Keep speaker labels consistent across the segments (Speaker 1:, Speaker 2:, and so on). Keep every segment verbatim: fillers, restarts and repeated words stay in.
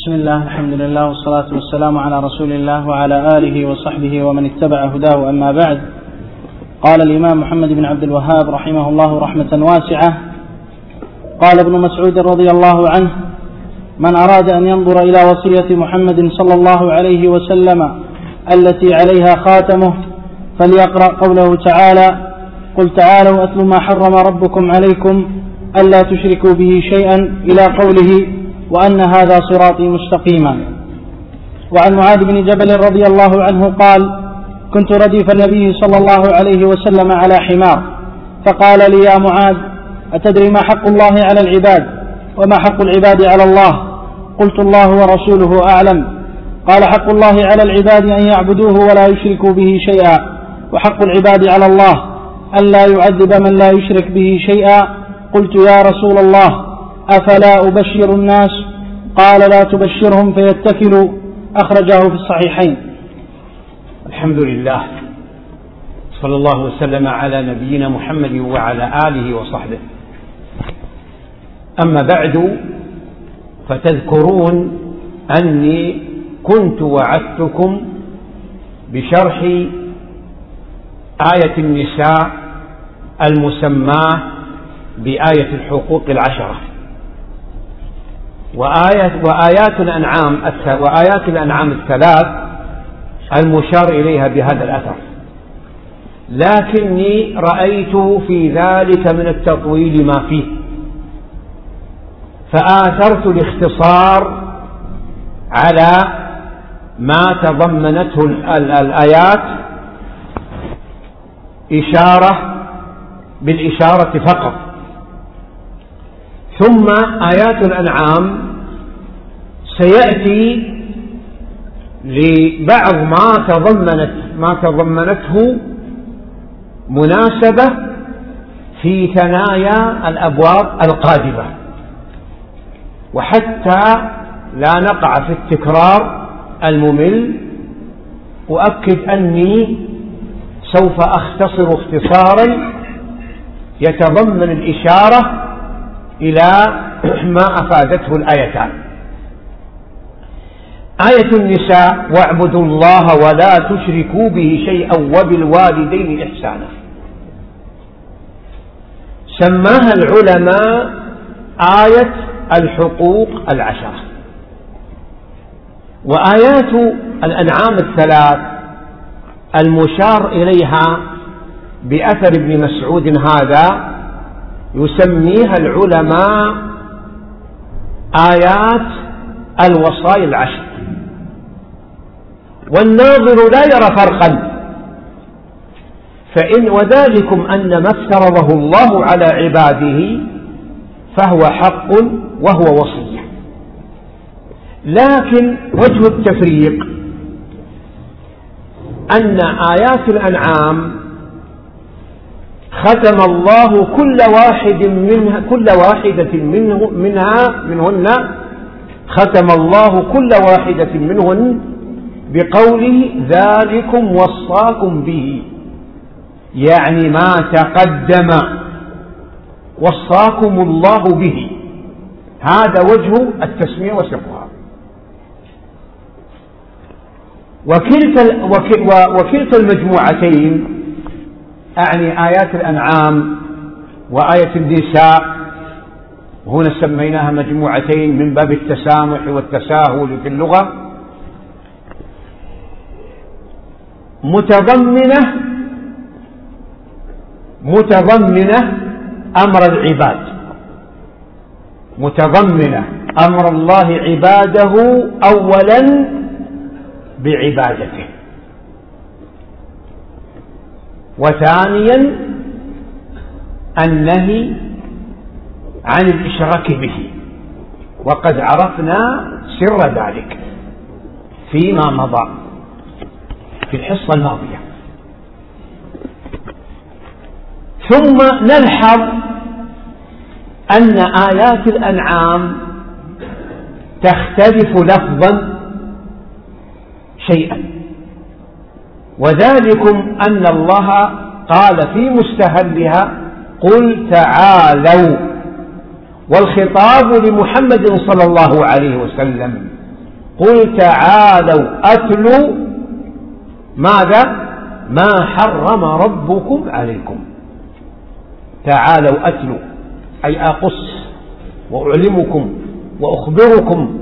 Speaker 1: بسم الله، الحمد لله، والصلاة والسلام على رسول الله وعلى آله وصحبه ومن اتبع هداه، أما بعد. قال الإمام محمد بن عبد الوهاب رحمه الله رحمة واسعة: قال ابن مسعود رضي الله عنه: من أراد أن ينظر إلى وصية محمد صلى الله عليه وسلم التي عليها خاتمه فليقرأ قوله تعالى: قل تعالوا أتل ما حرم ربكم عليكم ألا تشركوا به شيئا، إلى قوله: وأن هذا صراطي مستقيما. وعن معاذ بن جبل رضي الله عنه قال: كنت رديف النبي صلى الله عليه وسلم على حمار، فقال لي: يا معاذ، أتدري ما حق الله على العباد وما حق العباد على الله؟ قلت: الله ورسوله أعلم. قال: حق الله على العباد أن يعبدوه ولا يشركوا به شيئا، وحق العباد على الله ألا يعذب من لا يشرك به شيئا. قلت: يا رسول الله، أفلا أبشر الناس؟ قال: لا تبشرهم فيتكلوا. أخرجه في الصحيحين.
Speaker 2: الحمد لله، صلى الله وسلم على نبينا محمد وعلى آله وصحبه. أما بعد، فتذكرون أني كنت وعدتكم بشرح آية النساء المسماة بآية الحقوق العشرة، وآيات, وآيات الأنعام وآيات الأنعام الثلاث المشار إليها بهذا الأثر، لكني رأيت في ذلك من التطويل ما فيه، فآثرت الاختصار على ما تضمنته الآيات إشارة بالإشارة فقط. ثم آيات الأنعام سيأتي لبعض ما تضمنت ما تضمنته مناسبة في ثنايا الأبواب القادمة، وحتى لا نقع في التكرار الممل أؤكد أني سوف أختصر اختصارا يتضمن الإشارة إلى ما أفادته الآيتان. آية النساء: واعبدوا الله ولا تشركوا به شيئا وبالوالدين إحسانا، سماها العلماء آية الحقوق العشرة. وآيات الأنعام الثلاث المشار إليها بأثر ابن مسعود هذا يسميها العلماء آيات الوصايا العشر. والناظر لا يرى فرقا، فإن وذلكم أن ما افترضه الله على عباده فهو حق وهو وصية. لكن وجه التفريق أن آيات الأنعام ختم الله كل واحد منها كل واحدة منه منها منهن ختم الله كل واحدة منهن بقوله: ذلكم وصاكم به، يعني ما تقدم وصاكم الله به. هذا وجه التسمية وسرها. وكلتا وكلتا المجموعتين، أعني آيات الأنعام وآية النساء، هنا سميناها مجموعتين من باب التسامح والتساهل في اللغة، متضمنة متضمنة أمر العباد، متضمنة أمر الله عباده أولا بعبادته، وثانيا النهي عن الإشراك به، وقد عرفنا سر ذلك فيما مضى في الحصة الماضية. ثم نلحظ أن آيات الأنعام تختلف لفظا شيئا، وذلكم أن الله قال في مستهلها: قل تعالوا، والخطاب لمحمد صلى الله عليه وسلم، قل تعالوا أتلوا ماذا؟ ما حرم ربكم عليكم. تعالوا أتلوا أي أقص وأعلمكم وأخبركم.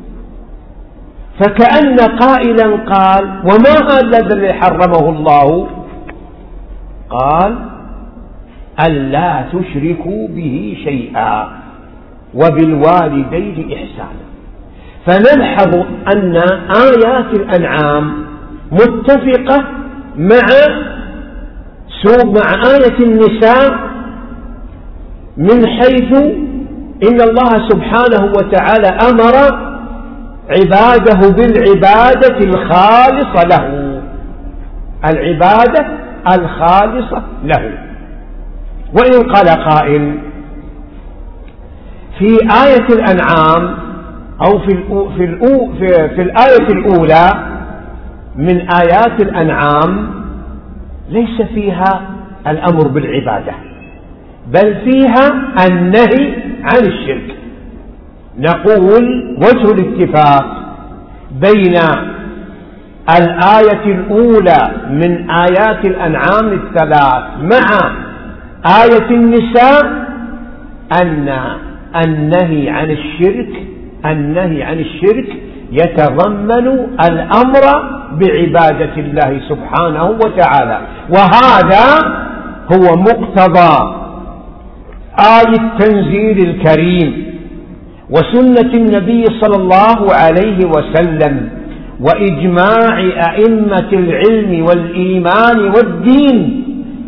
Speaker 2: فكأن قائلا قال وما هذا الذي حرمه الله؟ قال ألا تشركوا به شيئا وبالوالدين إحسانا. فنلحظ أن آيات الأنعام متفقة مع مع آية النساء من حيث إن الله سبحانه وتعالى أمر عباده بالعبادة الخالصة له، العبادة الخالصة له. وإن قال قائل في آية الأنعام أو في, في, في, في الآية الأولى من آيات الأنعام ليس فيها الأمر بالعبادة بل فيها النهي عن الشرك. نقول وجه الاتفاق بين الآية الأولى من آيات الأنعام الثلاث مع آية النساء أن النهي عن الشرك النهي عن الشرك يتضمن الأمر بعبادة الله سبحانه وتعالى، وهذا هو مقتضى آية التنزيل الكريم وسنة النبي صلى الله عليه وسلم وإجماع أئمة العلم والإيمان والدين.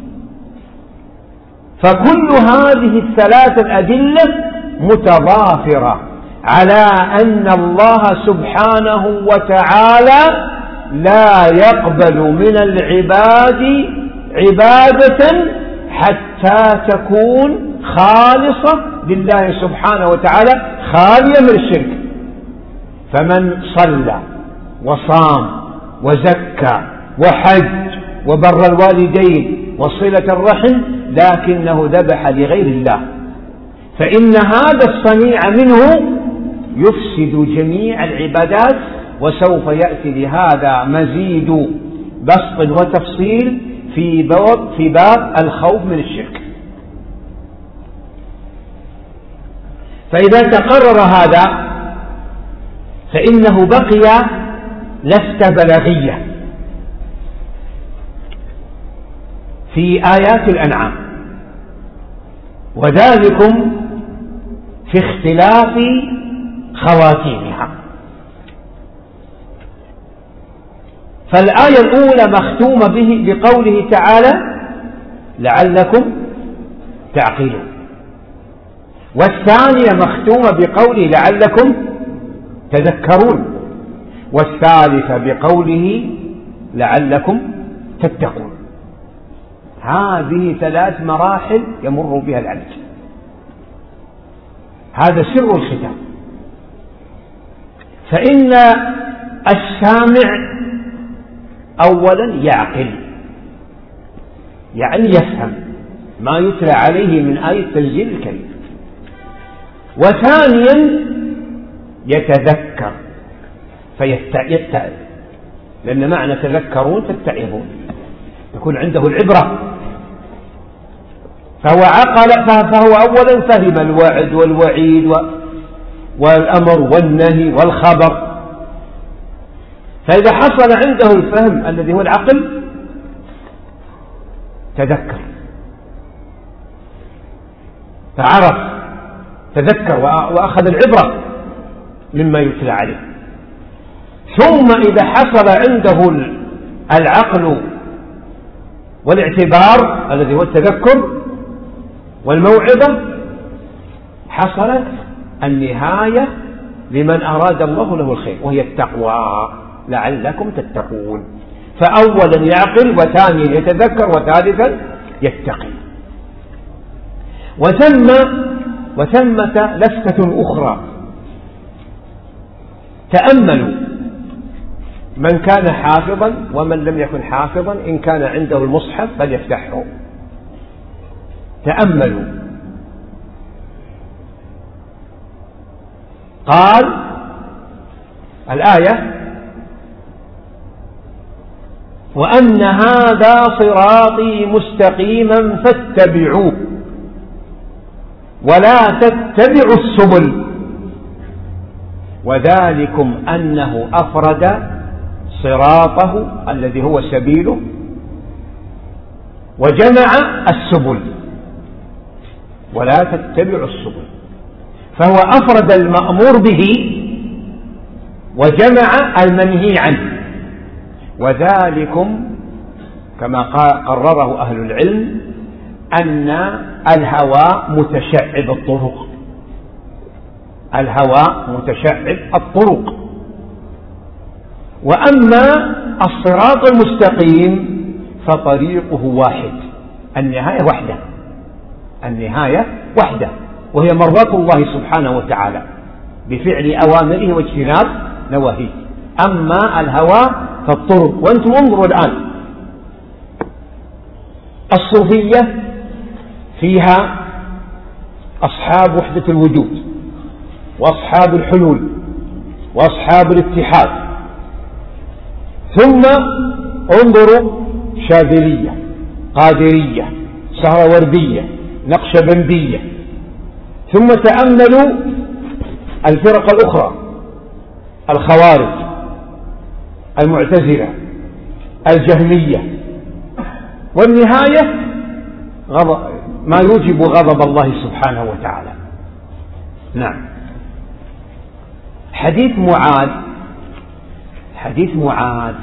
Speaker 2: فكل هذه الثلاثة الأدلة متضافرة على أن الله سبحانه وتعالى لا يقبل من العباد عبادة حتى تكون خالصة لله سبحانه وتعالى خالية من الشرك. فمن صلى وصام وزكى وحج وبر الوالدين وصلة الرحم لكنه ذبح لغير الله فإن هذا الصنيع منه يفسد جميع العبادات، وسوف يأتي لهذا مزيد بسط وتفصيل في باب, في باب الخوف من الشرك. فإذا تقرر هذا فإنه بقي لفت بلاغية في آيات الأنعام، وذلكم في اختلاف خواتيمها. فالآية الأولى مختومة به بقوله تعالى لعلكم تعقلون، والثانية مختومة بقوله لعلكم تذكرون، والثالثة بقوله لعلكم تتقون. هذه ثلاث مراحل يمر بها العبد، هذا سر الختام. فإن السامع أولا يعقل، يعني يفهم ما يتلى عليه من آية التنزيل الكريم، وثانيا يتذكر فيتعظ، لأن معنى تذكرون تتعظون يكون عنده العبرة، فهو عقل فهو أولا فهم الوعد والوعيد والأمر والنهي والخبر. فإذا حصل عنده الفهم الذي هو العقل تذكر فعرف تذكر وأخذ العبرة مما يتلى عليه. ثم إذا حصل عنده العقل والاعتبار الذي هو التذكر والموعظة حصلت النهاية لمن أراد الله له الخير، وهي التقوى لعلكم تتقون. فأولا يعقل، وثانيا يتذكر، وثالثا يتقي. وثم وثمة لفتة أخرى، تأملوا من كان حافظا ومن لم يكن حافظا إن كان عنده المصحف فليفتحه. تأملوا، قال الآية: وأن هذا صراطي مستقيما فاتبعوه ولا تتبعوا السبل وذلكم أنه أفرد صراطه الذي هو سبيله وجمع السبل، ولا تتبعوا السبل، فهو أفرد المأمور به وجمع المنهي عنه. وذلكم كما قرره أهل العلم أن الهوى متشعب الطرق، الهوى متشعب الطرق. وأما الصراط المستقيم فطريقه واحد، النهاية وحده، النهاية وحده، وهي مرضاة الله سبحانه وتعالى بفعل أوامره واجتناب نواهيه. أما الهوى فالطرق. وأنتم انظروا الآن، الصوفية فيها أصحاب وحدة الوجود وأصحاب الحلول وأصحاب الاتحاد، ثم انظروا شاذلية، قادرية، سهروردية، نقشبندية، ثم تأملوا الفرق الأخرى: الخوارج، المعتزلة، الجهمية، والنهاية ما يوجب غضب الله سبحانه وتعالى. نعم. حديث معاذ، حديث معاذ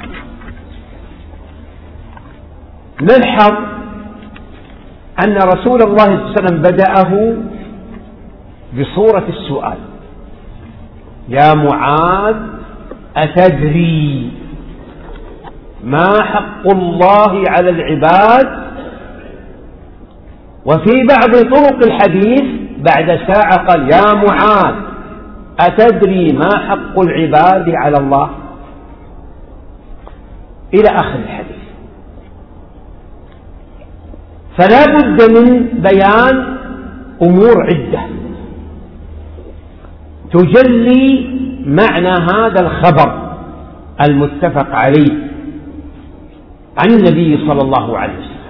Speaker 2: نلحظ أن رسول الله صلى الله عليه وسلم بدأه بصورة السؤال: يا معاذ أتدري ما حق الله على العباد؟ وفي بعض طرق الحديث بعد ساعة قال: يا معاذ أتدري ما حق العباد على الله؟ إلى آخر الحديث. فلا بد من بيان أمور عدة تجلي معنى هذا الخبر المتفق عليه عن النبي صلى الله عليه وسلم.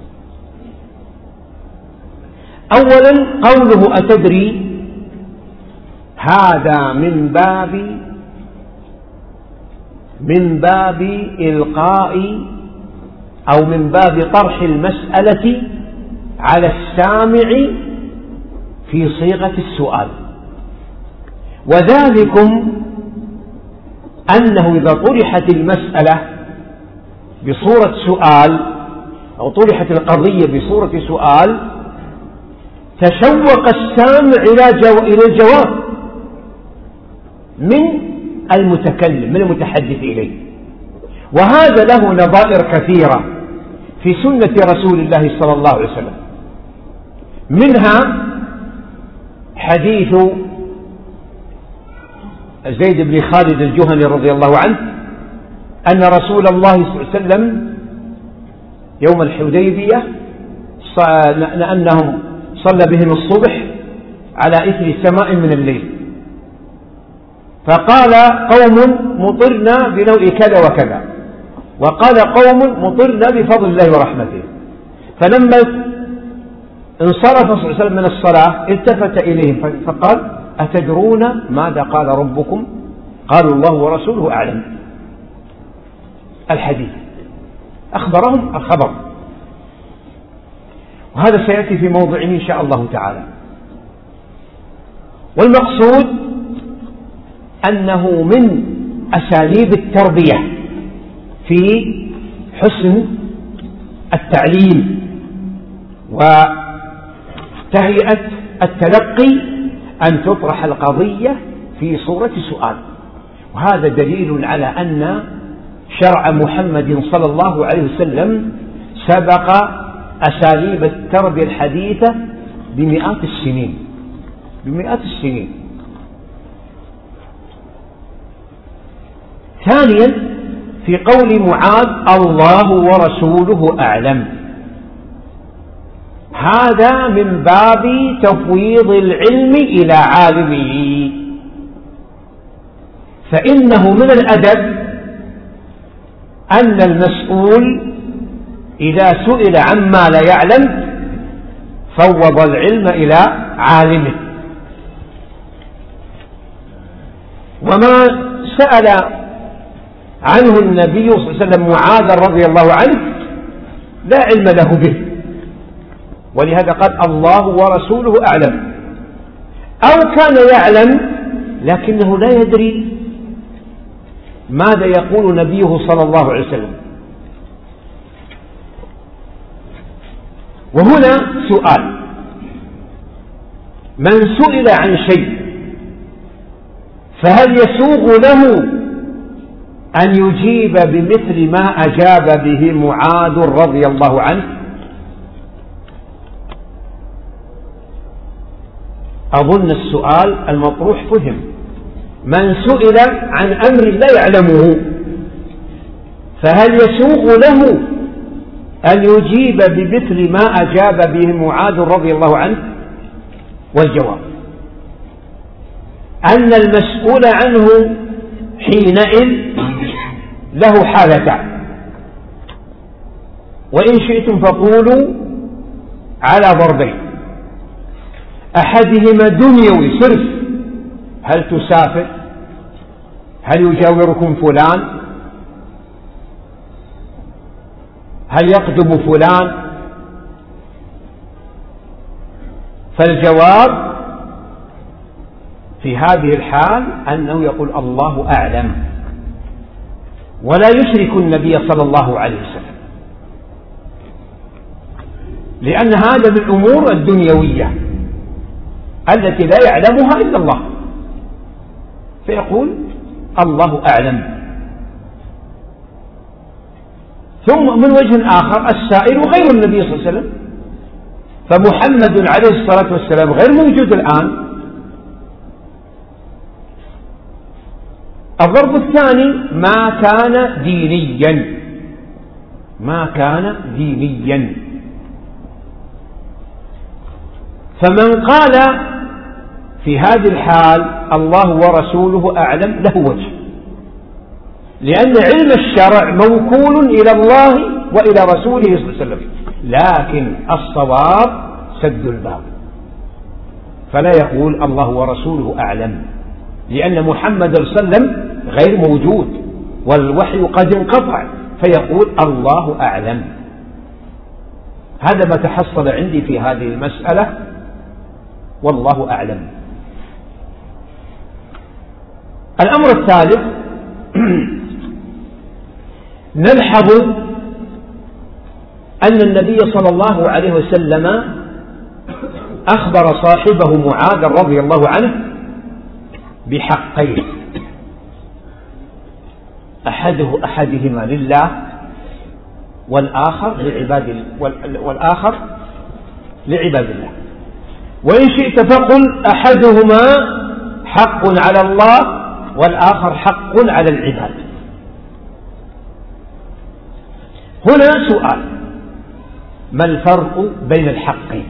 Speaker 2: أولا قوله أتدري هذا من باب من باب إلقاء أو من باب طرح المسألة على السامع في صيغة السؤال، وذلكم أنه إذا طرحت المسألة بصورة سؤال أو طرحت القضية بصورة سؤال تشوق السامع إلى الجواب من المتكلم، من المتحدث إليه. وهذا له نظائر كثيرة في سنة رسول الله صلى الله عليه وسلم، منها حديث زيد بن خالد الجهني رضي الله عنه أن رسول الله صلى الله عليه وسلم يوم الحديبية أنهم صلى بهم الصبح على إثر سماء من الليل، فقال قوم مطرنا بنوء كذا وكذا، وقال قوم مطرنا بفضل الله ورحمته. فلما انصرف صلى الله عليه وسلم من الصلاة التفت إليهم فقال: أتدرون ماذا قال ربكم؟ قالوا: الله ورسوله أعلم. الحديث أخبرهم الخبر، وهذا سيأتي في موضع إن شاء الله تعالى. والمقصود أنه من أساليب التربية في حسن التعليم وتهيئة التلقي أن تطرح القضية في صورة سؤال. وهذا دليل على أن شرع محمد صلى الله عليه وسلم سبق أساليب التربية الحديثة بمئات السنين بمئات السنين. ثانيا في قول معاذ: الله ورسوله أعلم، هذا من باب تفويض العلم إلى عالمه، فإنه من الأدب أن المسؤول إذا سئل عما لا يعلم فوض العلم إلى عالمه. وما سأل عنه النبي صلى الله عليه وسلم معاذ رضي الله عنه لا علم له به، ولهذا قال الله ورسوله أعلم. أو كان يعلم لكنه لا يدري ماذا يقول نبيه صلى الله عليه وسلم. وهنا سؤال: من سئل عن شيء فهل يسوغ له أن يجيب بمثل ما أجاب به معاذ رضي الله عنه؟ أظن السؤال المطروح فهم. من سئل عن أمر لا يعلمه فهل يسوغ له أن يجيب بمثل ما أجاب به معاذ رضي الله عنه؟ والجواب أن المسؤول عنه حينئذ له حالتان، وإن شئتم فقولوا على ضربين: أحدهما دنيوي صرف، هل تسافر؟ هل يجاوركم فلان؟ هل يقدم فلان؟ فالجواب في هذه الحال أنه يقول الله أعلم، ولا يشرك النبي صلى الله عليه وسلم، لأن هذا من الأمور الدنيوية التي لا يعلمها إلا الله، فيقول الله أعلم. ثم من وجه آخر السائل غير النبي صلى الله عليه وسلم، فمحمد عليه الصلاة والسلام غير موجود الآن. الضرب الثاني: ما كان دينيا، ما كان دينيا. فمن قال في هذه الحال الله ورسوله أعلم له وجه، لأن علم الشرع موكول إلى الله وإلى رسوله صلى الله عليه وسلم، لكن الصواب سد الباب، فلا يقول الله ورسوله أعلم، لأن محمد صلى الله عليه وسلم غير موجود والوحي قد انقطع، فيقول الله أعلم. هذا ما تحصل عندي في هذه المسألة، والله أعلم. الأمر الثالث: نلحظ أن النبي صلى الله عليه وسلم أخبر صاحبه معاذ رضي الله عنه بحقين: أحده أحدهما لله والآخر لعباد والآخر لعباد الله. وإن شئت فقل أحدهما حق على الله والآخر حق على العباد. هنا سؤال: ما الفرق بين الحقين؟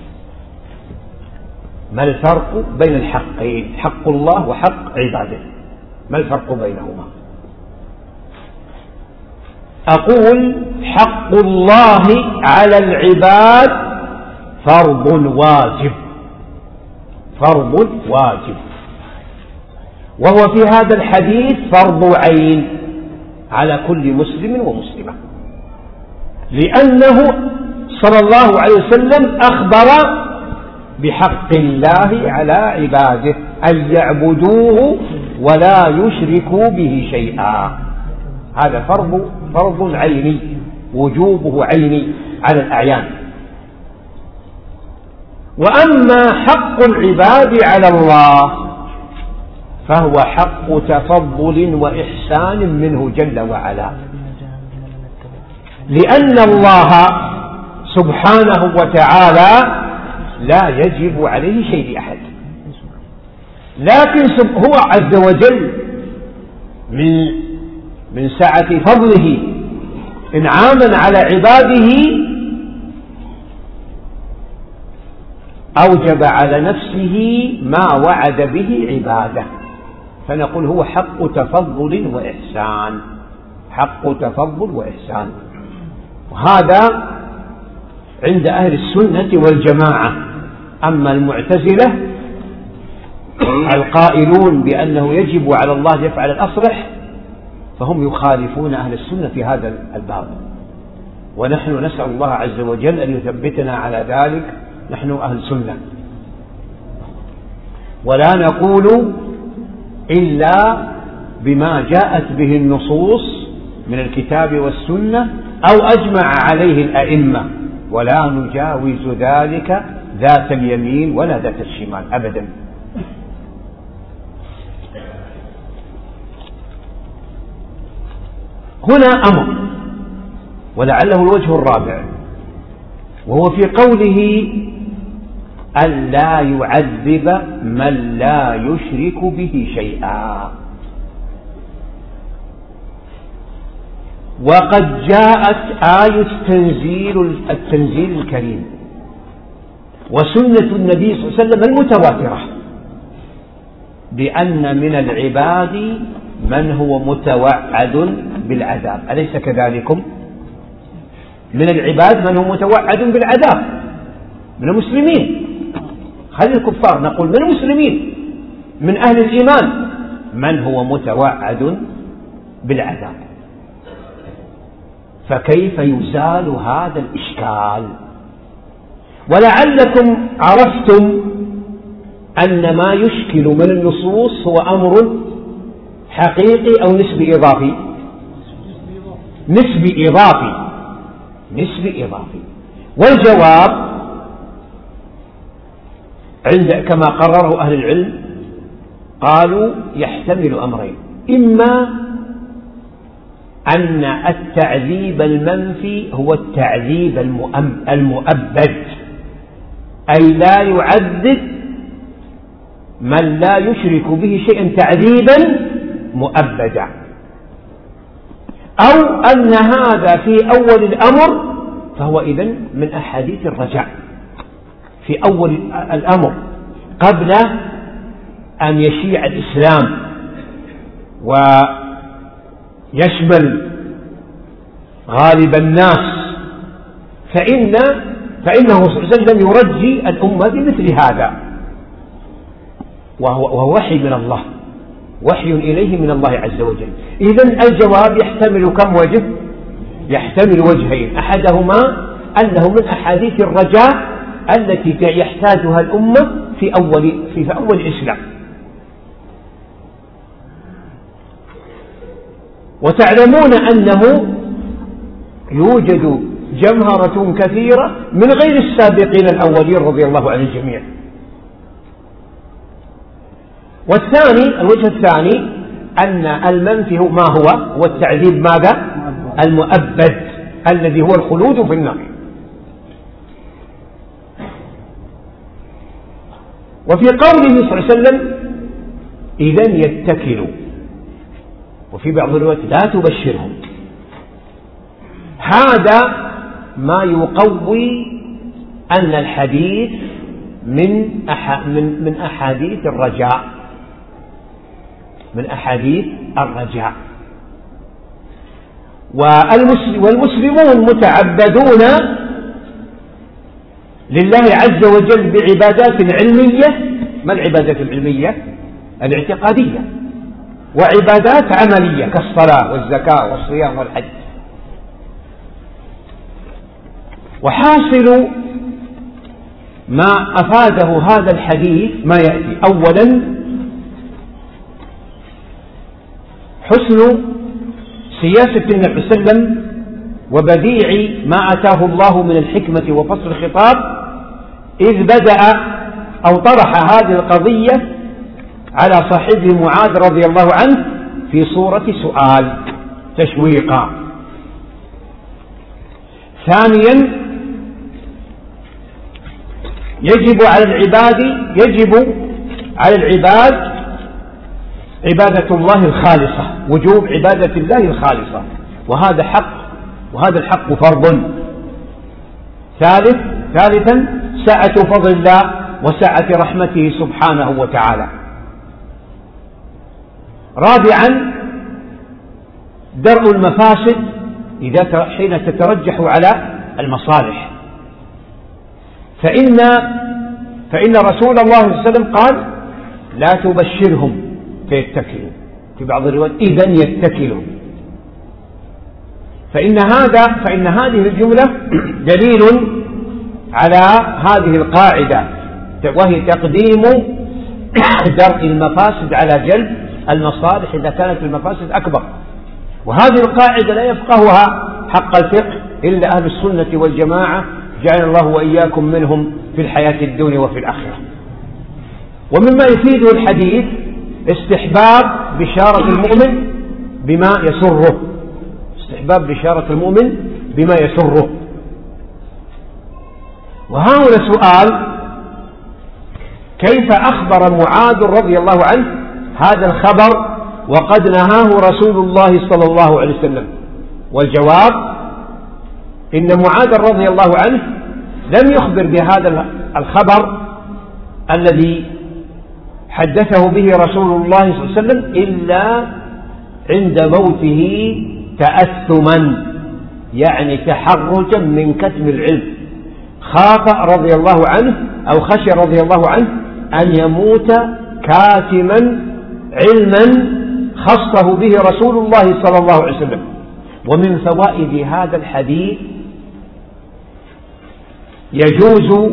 Speaker 2: ما الفرق بين الحقين؟ حق الله وحق عباده، ما الفرق بينهما؟ أقول: حق الله على العباد فرض واجب، فرض واجب، وهو في هذا الحديث فرض عين على كل مسلم ومسلمة، لأنه صلى الله عليه وسلم أخبر بحق الله على عباده أن يعبدوه ولا يشركوا به شيئا. هذا فرض فرض عيني، وجوبه عيني على الأعيان. وأما حق العباد على الله فهو حق تفضل وإحسان منه جل وعلا، لأن الله سبحانه وتعالى لا يجب عليه شيء لأحد، لكن هو عز وجل من من سعة فضله إنعاما على عباده أوجب على نفسه ما وعد به عباده، فنقول هو حق تفضل وإحسان، حق تفضل وإحسان. وهذا عند أهل السنة والجماعة. أما المعتزلة القائلون بأنه يجب على الله أن يفعل الأصلح فهم يخالفون أهل السنة في هذا الباب، ونحن نسأل الله عز وجل أن يثبتنا على ذلك، نحن أهل سنة. ولا نقول إلا بما جاءت به النصوص من الكتاب والسنة أو أجمع عليه الأئمة، ولا نجاوز ذلك ذات اليمين ولا ذات الشمال أبدا. هنا أمر، ولعله الوجه الرابع، وهو في قوله أن لا يعذب من لا يشرك به شيئا. وقد جاءت آية التنزيل, التنزيل الكريم وسنة النبي صلى الله عليه وسلم المتواترة بأن من العباد من هو متوعد بالعذاب، أليس كذلكم؟ من العباد من هو متوعد بالعذاب من المسلمين، خلي الكفار، نقول من المسلمين من أهل الإيمان من هو متوعد بالعذاب. فكيف يزال هذا الإشكال؟ ولعلكم عرفتم أن ما يشكل من النصوص هو أمر حقيقي أو نسبي إضافي؟ نسبي إضافي، نسبي إضافي. والجواب عند كما قرره أهل العلم قالوا يحتمل أمرين: إما أن التعذيب المنفي هو التعذيب المؤبد، أي لا يعذب من لا يشرك به شيئا تعذيبا مؤبدا، أو أن هذا في أول الأمر فهو إذن من أحاديث الرجاء في أول الأمر قبل أن يشيع الإسلام ويشمل غالب الناس، فإن فإنه صلى الله عليه وسلم يرجي الأمة بمثل هذا، وهو, وهو وحي من الله، وحي إليه من الله عز وجل. إذن الجواب يحتمل كم وجه؟ يحتمل وجهين: أحدهما أنه من أحاديث الرجاء التي يحتاجها الأمة في أول في, في أول الإسلام. وتعلمون أنه يوجد جمهرة كثيرة من غير السابقين الأولين رضي الله عن الجميع. والثاني الوجه الثاني أن المنفي ما هو هو التعذيب ماذا؟ المؤبد الذي هو الخلود في النار. وفي قوله صلى الله عليه وسلم إذن يتكلوا، وفي بعض الروايات لا تبشرهم، هذا ما يقوي أن الحديث من أح من من أحاديث الرجاء، من أحاديث الرجاء. والمسلمون متعبدون لله عز وجل بعبادات علمية. ما العبادات العلمية؟ الاعتقادية، وعبادات عملية كالصلاة والزكاة والصيام والحج. وحاصل ما أفاده هذا الحديث ما يأتي: أولا حسن سياسة النبي صلى الله عليه وسلم وبديع ما أتاه الله من الحكمة وفصل الخطاب، إذ بدأ أو طرح هذه القضية على صاحبه معاذ رضي الله عنه في صورة سؤال تشويقا. ثانيا يجب على العباد يجب على العباد عبادة الله الخالصة، وجوب عبادة الله الخالصة، وهذا حق، وهذا الحق فرض. ثالث ثالثا سعة فضل الله وسعة رحمته سبحانه وتعالى. رابعا درء المفاسد إذا حين تترجح على المصالح، فإن فإن رسول الله صلى الله عليه وسلم قال لا تبشرهم فيتكلوا، في بعض الروايات إذن يتكلوا، فإن هذا فإن هذه الجملة دليل على هذه القاعدة، وهي تقديم درء المفاسد على جلب المصالح إذا كانت المفاسد أكبر. وهذه القاعدة لا يفقهها حق الفقه إلا أهل السنة والجماعة، جعل الله وإياكم منهم في الحياة الدنيا وفي الآخرة. ومما يفيده الحديث استحباب بشارة المؤمن بما يسره، استحباب بشارة المؤمن بما يسره. وها هنا سؤال: كيف أخبر معاذ رضي الله عنه هذا الخبر وقد نهاه رسول الله صلى الله عليه وسلم؟ والجواب: إن معاذ رضي الله عنه لم يخبر بهذا الخبر الذي حدثه به رسول الله صلى الله عليه وسلم إلا عند موته تأثما، يعني تحرجا من كتم العلم. خاف رضي الله عنه أو خشي رضي الله عنه أن يموت كاتما علما خصه به رسول الله صلى الله عليه وسلم. ومن فوائد هذا الحديث يجوز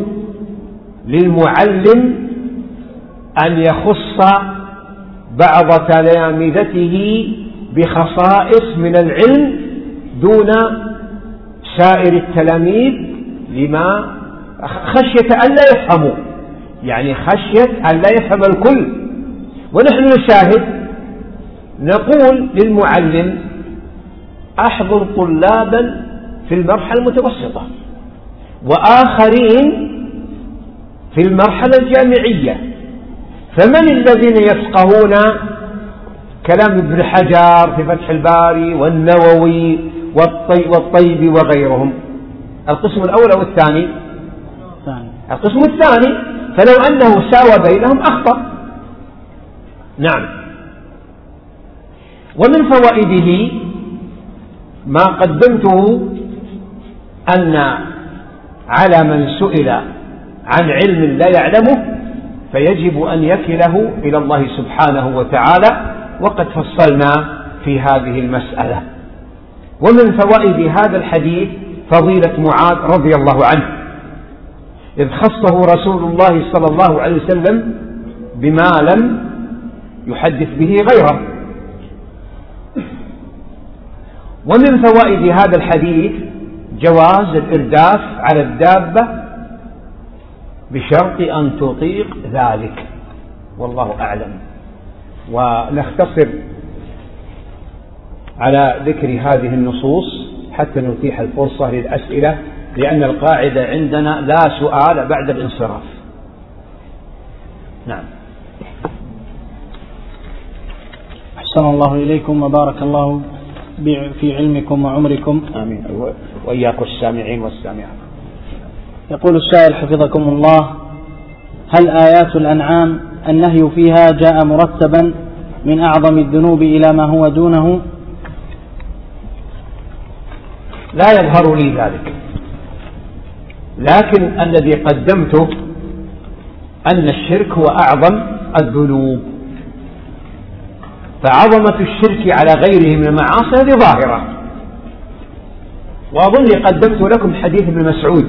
Speaker 2: للمعلم أن يخص بعض تلامذته بخصائص من العلم دون سائر التلاميذ، لما خشية أن لا يفهموا، يعني خشية أن لا يفهم الكل. ونحن نشاهد نقول للمعلم: أحضر طلابا في المرحلة المتوسطة وآخرين في المرحلة الجامعية، فمن الذين يفقهون كلام ابن حجر في فتح الباري والنووي والطيبي وغيرهم؟ القسم الأول أو الثاني؟ القسم الثاني. فلو أنه ساوى بينهم أخطأ. نعم. ومن فوائده ما قدمته أن على من سئل عن علم لا يعلمه فيجب أن يكله إلى الله سبحانه وتعالى، وقد فصلنا في هذه المسألة. ومن فوائد هذا الحديث فضيلة معاذ رضي الله عنه، إذ خصه رسول الله صلى الله عليه وسلم بما لم يحدث به غيره. ومن فوائد هذا الحديث جواز الإرداف على الدابة بشرط أن تطيق ذلك، والله أعلم. ونختصر على ذكر هذه النصوص حتى نتيح الفرصة للأسئلة، لأن القاعدة عندنا لا سؤال بعد الانصراف. نعم.
Speaker 1: أحسن الله إليكم وبارك الله في علمكم وعمركم.
Speaker 2: آمين. وإياكم السامعين والسامعات.
Speaker 1: يقول السائل حفظكم الله: هل آيات الأنعام النهي فيها جاء مرتبا من أعظم الذنوب إلى ما هو دونه؟
Speaker 2: لا يظهر لي ذلك، لكن الذي قدمته أن الشرك هو أعظم الذنوب، فعظمة الشرك على غيره من المعاصي هذه ظاهرة. وأظني قدمت لكم حديث ابن مسعود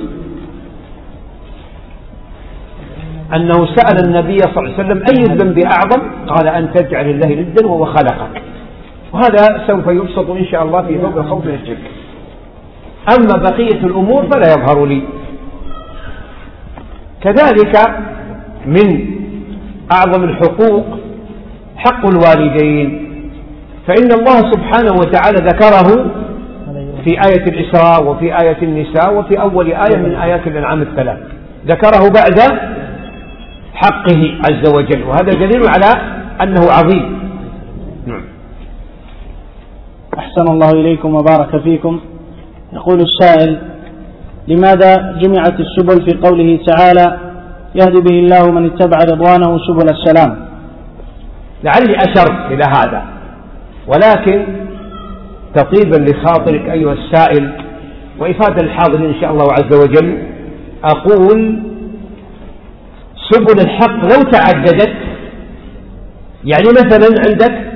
Speaker 2: أنه سأل النبي صلى الله عليه وسلم: أي الذنب أعظم؟ قال: أن تجعل الله ندا وهو خلقك. وهذا سوف يبسط إن شاء الله في باب الخوف من الشرك. أما بقية الأمور فلا يظهر لي. كذلك من أعظم الحقوق حق الوالدين، فإن الله سبحانه وتعالى ذكره في آية الإسراء وفي آية النساء وفي أول آية من آيات الأنعام الثلاث، ذكره بعد حقه عز وجل، وهذا دليل على أنه عظيم. نعم.
Speaker 1: أحسن الله إليكم وبارك فيكم. يقول السائل: لماذا جمعت السبل في قوله تعالى: يهدي به الله من اتبع رضوانه سبل السلام؟
Speaker 2: لعلي أشرت إلى هذا، ولكن تطيبا لخاطرك أيها السائل وإفادة الحاضرين إن شاء الله عز وجل، أقول سبل الحق لو تعددت، يعني مثلا عندك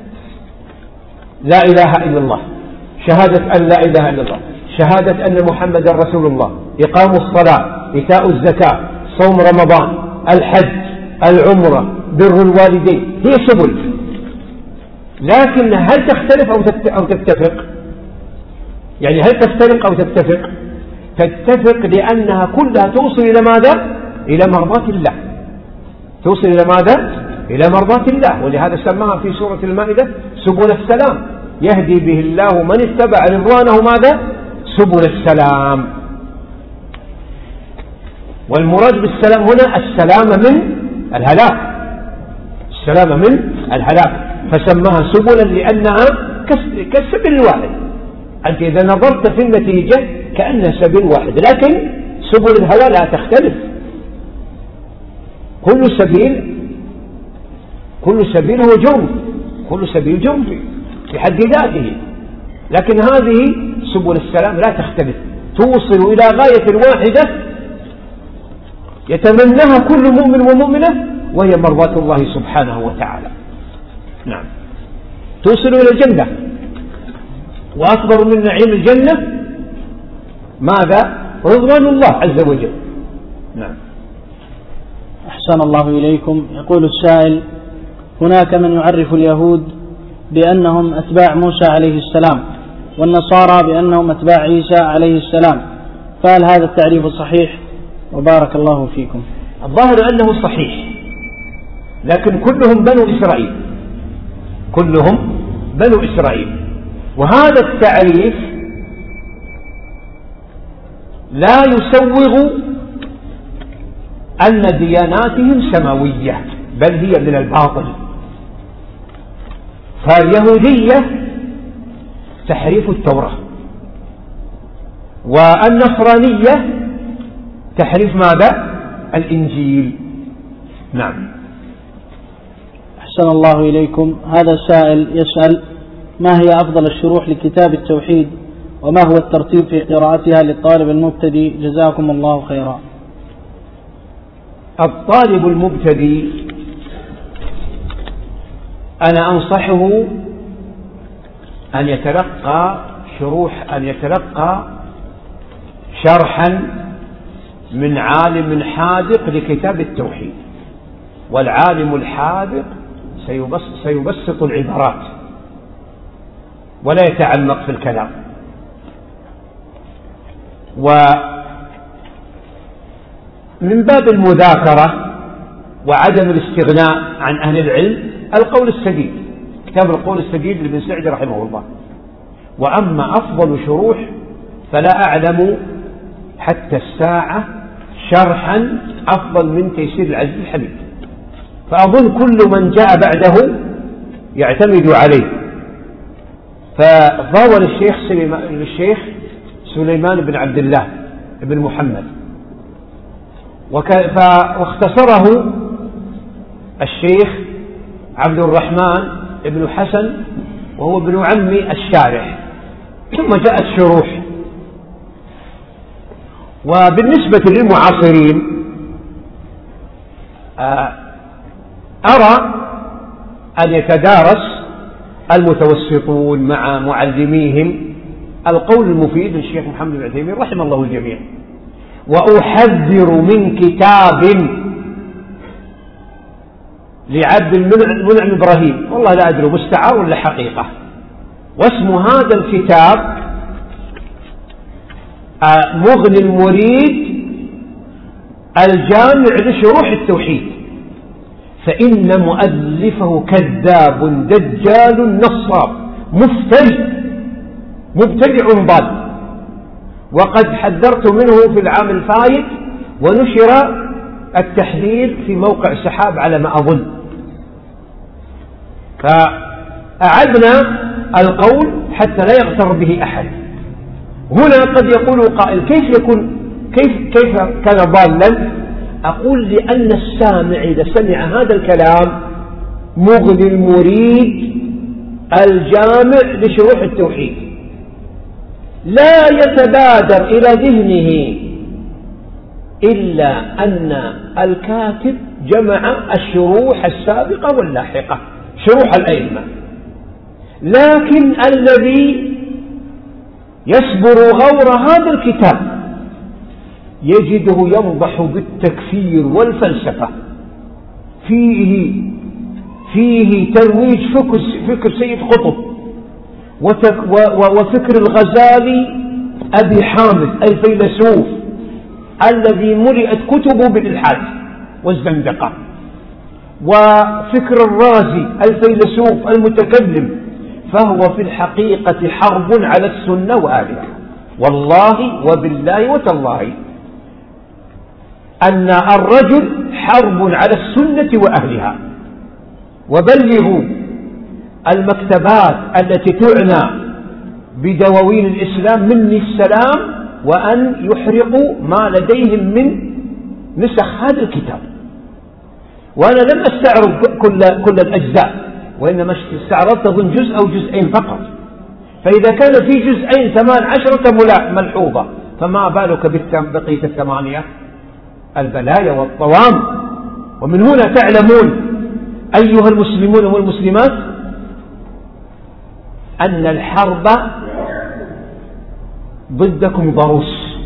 Speaker 2: لا إله إلا الله، شهادة أن لا إله إلا الله، شهادة أن محمد رسول الله، إقام الصلاة، إيتاء الزكاة، صوم رمضان، الحج، العمرة، بر الوالدين، هي سبل، لكن هل تختلف أو تتفق؟ يعني هل تفترق أو تتفق؟ تتفق لأنها كلها توصل إلى ماذا؟ إلى مرضاة الله، توصل إلى ماذا؟ إلى مرضاة الله، ولهذا سماها في سورة المائدة سبل السلام، يهدي به الله من اتبع رضوانه ماذا؟ سبل السلام. والمراد بالسلام هنا السلام من الهلاك، السلام من الهلاك، فسماها سبلا لأنها كالسبيل الواحد. أنت إذا نظرت في النتيجة كأنها سبيل واحد، لكن سبل الهوى لا تختلف، كل سبيل كل سبيل هو جرم، كل سبيل جرم في حد ذاته، لكن هذه سبل السلام لا تختلف، توصل إلى غاية واحدة يتمناها كل مؤمن ومؤمنة، وهي مرضاة الله سبحانه وتعالى. نعم، توصل إلى الجنة، وأكبر من نعيم الجنة ماذا؟ رضوان الله عز وجل. نعم.
Speaker 1: أحسن الله إليكم. يقول السائل: هناك من يعرف اليهود بأنهم أتباع موسى عليه السلام، والنصارى بأنهم أتباع عيسى عليه السلام، فهل هذا التعريف صحيح؟ وبارك الله فيكم.
Speaker 2: الظاهر أنه صحيح، لكن كلهم بنو إسرائيل، كلهم بنو إسرائيل، وهذا التعريف لا يسوغ أن دياناتهم سماوية، بل هي من الباطل. فاليهودية تحريف التوراة، والنصرانية تحريف ماذا؟ الإنجيل. نعم.
Speaker 1: أحسن الله إليكم. هذا سائل يسأل: ما هي أفضل الشروح لكتاب التوحيد، وما هو الترتيب في قراءتها للطالب المبتدئ؟ جزاكم الله خيرا.
Speaker 2: الطالب المبتدئ أنا أنصحه أن يتلقى شروح أن يتلقى شرحا من عالم حاذق لكتاب التوحيد، والعالم الحاذق سيبسط العبارات ولا يتعمق في الكلام. ومن باب المذاكرة وعدم الاستغناء عن أهل العلم القول السديد، كتاب القول السديد لابن سعدي رحمه الله. وأما أفضل شروح فلا أعلم حتى الساعة شرحا أفضل من تيسير العزيز الحميد، فأظن كل من جاء بعده يعتمد عليه. فضاول الشيخ سليمان, الشيخ سليمان بن عبد الله بن محمد، واختصره الشيخ عبد الرحمن بن حسن وهو ابن عم الشارح، ثم جاءت شروح. وبالنسبة للمعاصرين أرى أن يتدارس المتوسطون مع معلميهم القول المفيد للشيخ محمد بن عثيمين رحمه الله الجميع. وأحذر من كتاب لعبد المنعم إبراهيم، والله لا أدري مستعار ولا حقيقة، واسم هذا الكتاب مغني المريد الجامع لشروح التوحيد، فإن مؤلفه كذاب دجال نصاب مفتري مبتدع ضال، وقد حذرت منه في العام الفائت ونشر التحذير في موقع سحاب على ما أظن. فأعدنا القول حتى لا يغتر به أحد. هنا قد يقول قائل: كيف يكون كيف كيف كان ضالا؟ أقول: لأن السامع إذا سمع هذا الكلام مغني المريد الجامع لشروح التوحيد، لا يتبادر إلى ذهنه إلا أن الكاتب جمع الشروح السابقة واللاحقة، شروح الأئمة، لكن الذي يصبر غور هذا الكتاب يجده ينضح بالتكفير والفلسفة، فيه فيه ترويج فكر, فكر سيد قطب وفكر الغزالي أبي حامد الفيلسوف الذي ملئت كتبه بالإلحاد والزندقة، وفكر الرازي الفيلسوف المتكلم، فهو في الحقيقة حرب على السنة وآلها. والله وبالله وتالله أن الرجل حرب على السنة وأهلها. وبلغوا المكتبات التي تعنى بدواوين الإسلام مني السلام، وأن يحرقوا ما لديهم من نسخ هذا الكتاب. وأنا لم أستعرض كل, كل الأجزاء، وإنما استعرضت أظن جزء أو جزئين فقط، فإذا كان في جزئين ثمان عشرة ملحوظة، فما بالك بقية الثمانية البلايا والطوام. ومن هنا تعلمون أيها المسلمون والمسلمات أن الحرب ضدكم ضروس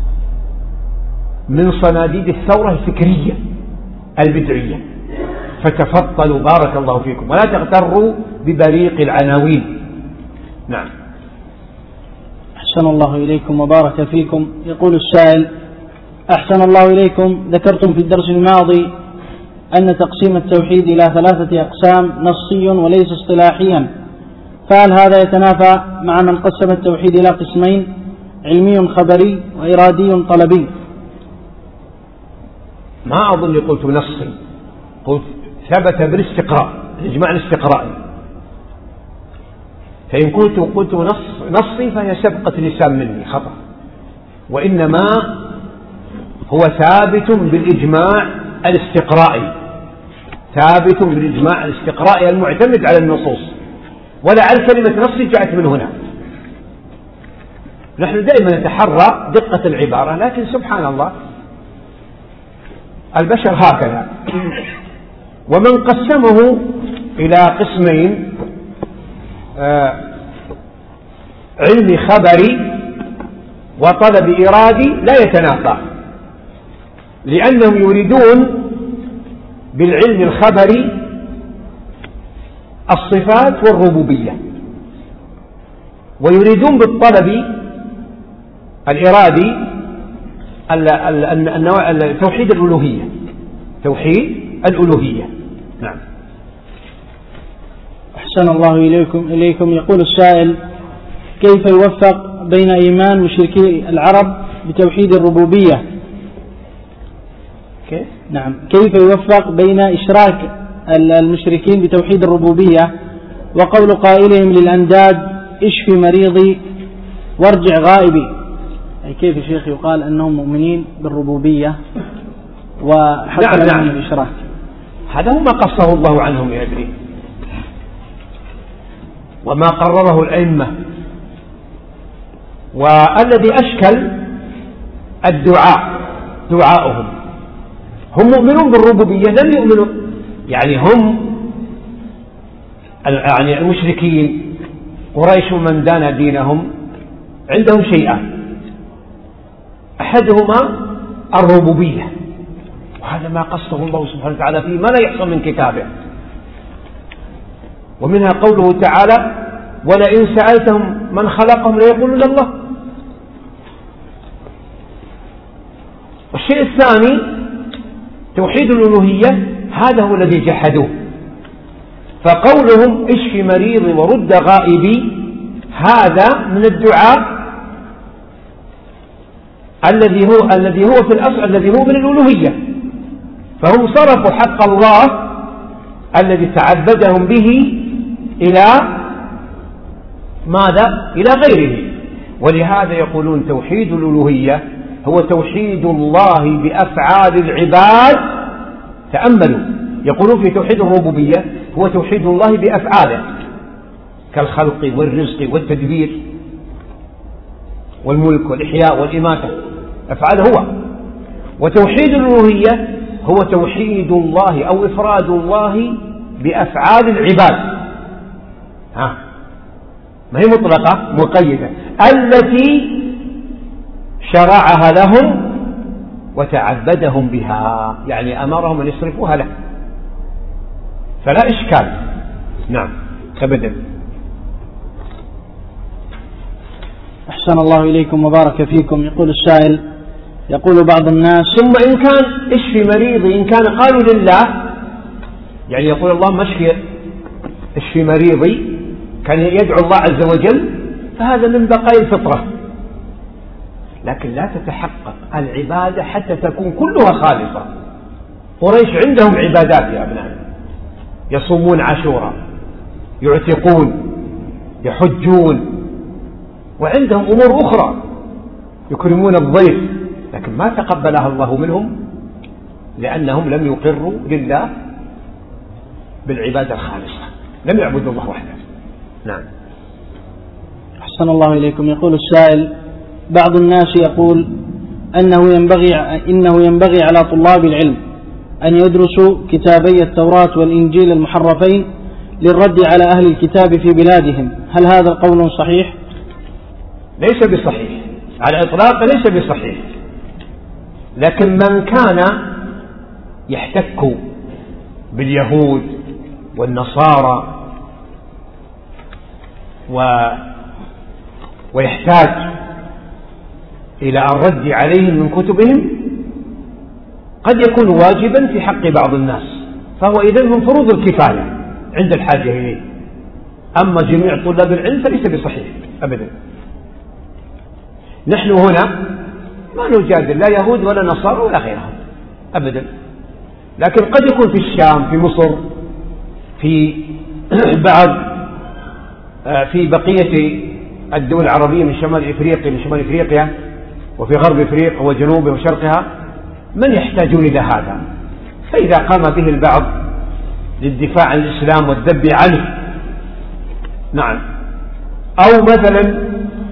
Speaker 2: من صناديد الثورة الفكرية البدعية، فتفضلوا بارك الله فيكم ولا تغتروا ببريق العناوين. نعم.
Speaker 1: أحسن الله إليكم وبارك فيكم. يقول السائل: أحسن الله إليكم، ذكرتم في الدرس الماضي أن تقسيم التوحيد إلى ثلاثة أقسام نصي وليس اصطلاحيا، فهل هذا يتنافى مع من قسم التوحيد إلى قسمين، علمي خبري وإرادي طلبي؟
Speaker 2: ما أظن قلت نصي، قلت ثبت بالاستقراء، الإجماع الاستقرائي. فإن كنت قلت نص نصي فهي سبقة لسان مني خطأ، وإنما هو ثابت بالإجماع الاستقرائي، ثابت بالإجماع الاستقرائي المعتمد على النصوص. ولعل كلمة نص جاءت من هنا. نحن دائما نتحرى دقة العبارة، لكن سبحان الله البشر هكذا. ومن قسمه إلى قسمين، آه علمي خبري وطلب إرادي، لا يتنافى، لأنهم يريدون بالعلم الخبري الصفات والربوبية، ويريدون بالطلب الإرادي توحيد الألوهية، توحيد الألوهية. نعم.
Speaker 1: أحسن الله إليكم إليكم يقول السائل: كيف يوفق بين إيمان مشركي العرب بتوحيد الربوبية؟
Speaker 2: كيف؟
Speaker 1: نعم، كيف يوفق بين إشراك المشركين بتوحيد الربوبية وقول قائلهم للأنداد اشفي مريضي وارجع غائبي؟ أي كيف الشيخ يقال أنهم مؤمنين بالربوبية وحتى
Speaker 2: نعم
Speaker 1: نعم
Speaker 2: نعم.
Speaker 1: الإشراك؟
Speaker 2: هذا هو ما قصه الله عنهم يدري، وما قرره الأئمة. والذي أشكل الدعاء دعاؤهم، هم مؤمنون بالربوبية، لم يؤمنوا يعني هم يعني المشركين قريش من دان دينهم عندهم شيئان، أحدهما الربوبية، وهذا ما قصه الله سبحانه وتعالى فيه ما لا يحصى من كتابه. ومنها قوله تعالى: ولئن سألتهم من خلقهم ليقولون الله. والشيء الثاني توحيد الألوهية، هذا هو الذي جحدوه. فقولهم اشفي مريضي ورد غائبي هذا من الدعاء الذي هو الذي هو في الأصل الذي هو من الألوهية، فهم صرفوا حق الله الذي تعبدهم به إلى ماذا؟ إلى غيره. ولهذا يقولون توحيد الألوهية هو توحيد الله بأفعال العباد. تأملوا، يقولون في توحيد الربوبية هو توحيد الله بأفعاله كالخلق والرزق والتدبير والملك والإحياء والإماتة، أفعاله هو. وتوحيد الألوهية هو توحيد الله أو إفراد الله بأفعال العباد، ها ما هي مطلقة، مقيدة، التي شرعها لهم وتعبدهم بها، يعني أمرهم أن يصرفوها له، فلا إشكال. نعم أبدا.
Speaker 1: أحسن الله إليكم وبارك فيكم. يقول السائل، يقول بعض الناس:
Speaker 2: ثم إن كان اشفي مريضي، إن كان قالوا لله، يعني يقول اللهم اشفي اشفي مريضي، كان يدعو الله عز وجل، فهذا من بقايا الفطرة، لكن لا تتحقق العبادة حتى تكون كلها خالصة. قريش عندهم عبادات يا أبنائي، يصومون عاشوراء، يعتقون، يحجون، وعندهم أمور أخرى، يكرمون الضيف، لكن ما تقبلها الله منهم لأنهم لم يقروا لله بالعبادة الخالصة، لم يعبدوا الله وحده. نعم.
Speaker 1: أحسن الله إليكم. يقول السائل: بعض الناس يقول أنه ينبغي, إنه ينبغي على طلاب العلم أن يدرسوا كتابي التوراة والإنجيل المحرفين للرد على أهل الكتاب في بلادهم، هل هذا القول صحيح؟
Speaker 2: ليس بصحيح على الإطلاق، ليس بصحيح، لكن من كان يحتك باليهود والنصارى و... ويحتاج إلى الرد عليهم من كتبهم قد يكون واجبا في حق بعض الناس، فهو إذن من فروض الكفاية عند الحاجة إليه. أما جميع طلاب العلم فليس بصحيح أبدا. نحن هنا ما نجادل لا يهود ولا نصارى ولا غيرهم أبدا، لكن قد يكون في الشام، في مصر، في بعض في بقية الدول العربية من شمال إفريقيا من شمال إفريقيا وفي غرب إفريقيا وجنوبها وشرقها من يحتاجون إلى هذا، فإذا قام به البعض للدفاع عن الإسلام والذب عنه، نعم، أو مثلا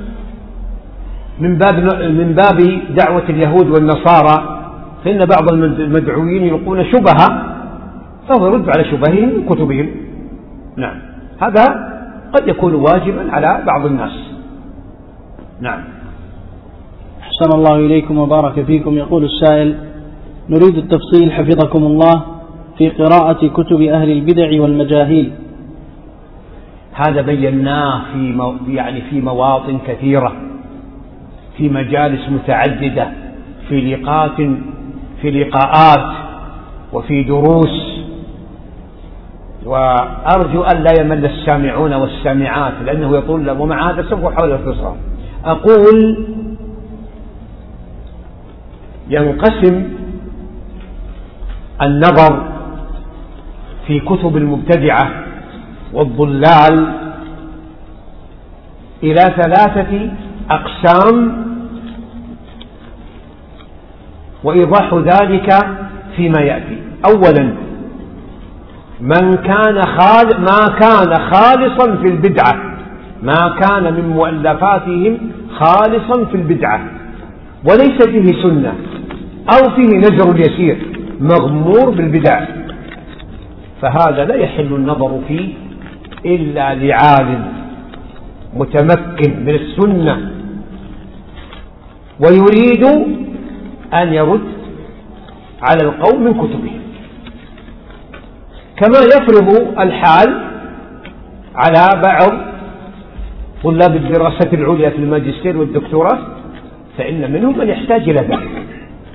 Speaker 2: من باب من باب دعوة اليهود والنصارى، فإن بعض المدعوين يلقون شبهة فهو يرد على شبههم من كتبهم. نعم، هذا قد يكون واجبا على بعض الناس. نعم.
Speaker 1: أحسن الله إليكم وبارك فيكم. يقول السائل: نريد التفصيل حفظكم الله في قراءة كتب أهل البدع والمجاهيل.
Speaker 2: هذا بيناه في مو... يعني في مواطن كثيرة، في مجالس متعددة، في لقاءات في لقاءات وفي دروس، وأرجو أن لا يمل السامعون والسامعات لأنه يطول، ومع هذا سوف أحاول اختصار. أقول ينقسم النظر في كتب المبتدعة والضلال إلى ثلاثة أقسام، وإيضاح ذلك فيما يأتي. أولا، من كان خال ما كان خالصا في البدعة، ما كان من مؤلفاتهم خالصا في البدعة وليس فيه سنة أو فيه نزر يسير مغمور بالبدع، فهذا لا يحل النظر فيه إلا لعالم متمكن من السنة ويريد أن يرد على القوم من كتبهم، كما يفرض الحال على بعض طلاب الدراسات العليا في الماجستير والدكتوراه، فإن منهم من يحتاج إلى ذلك.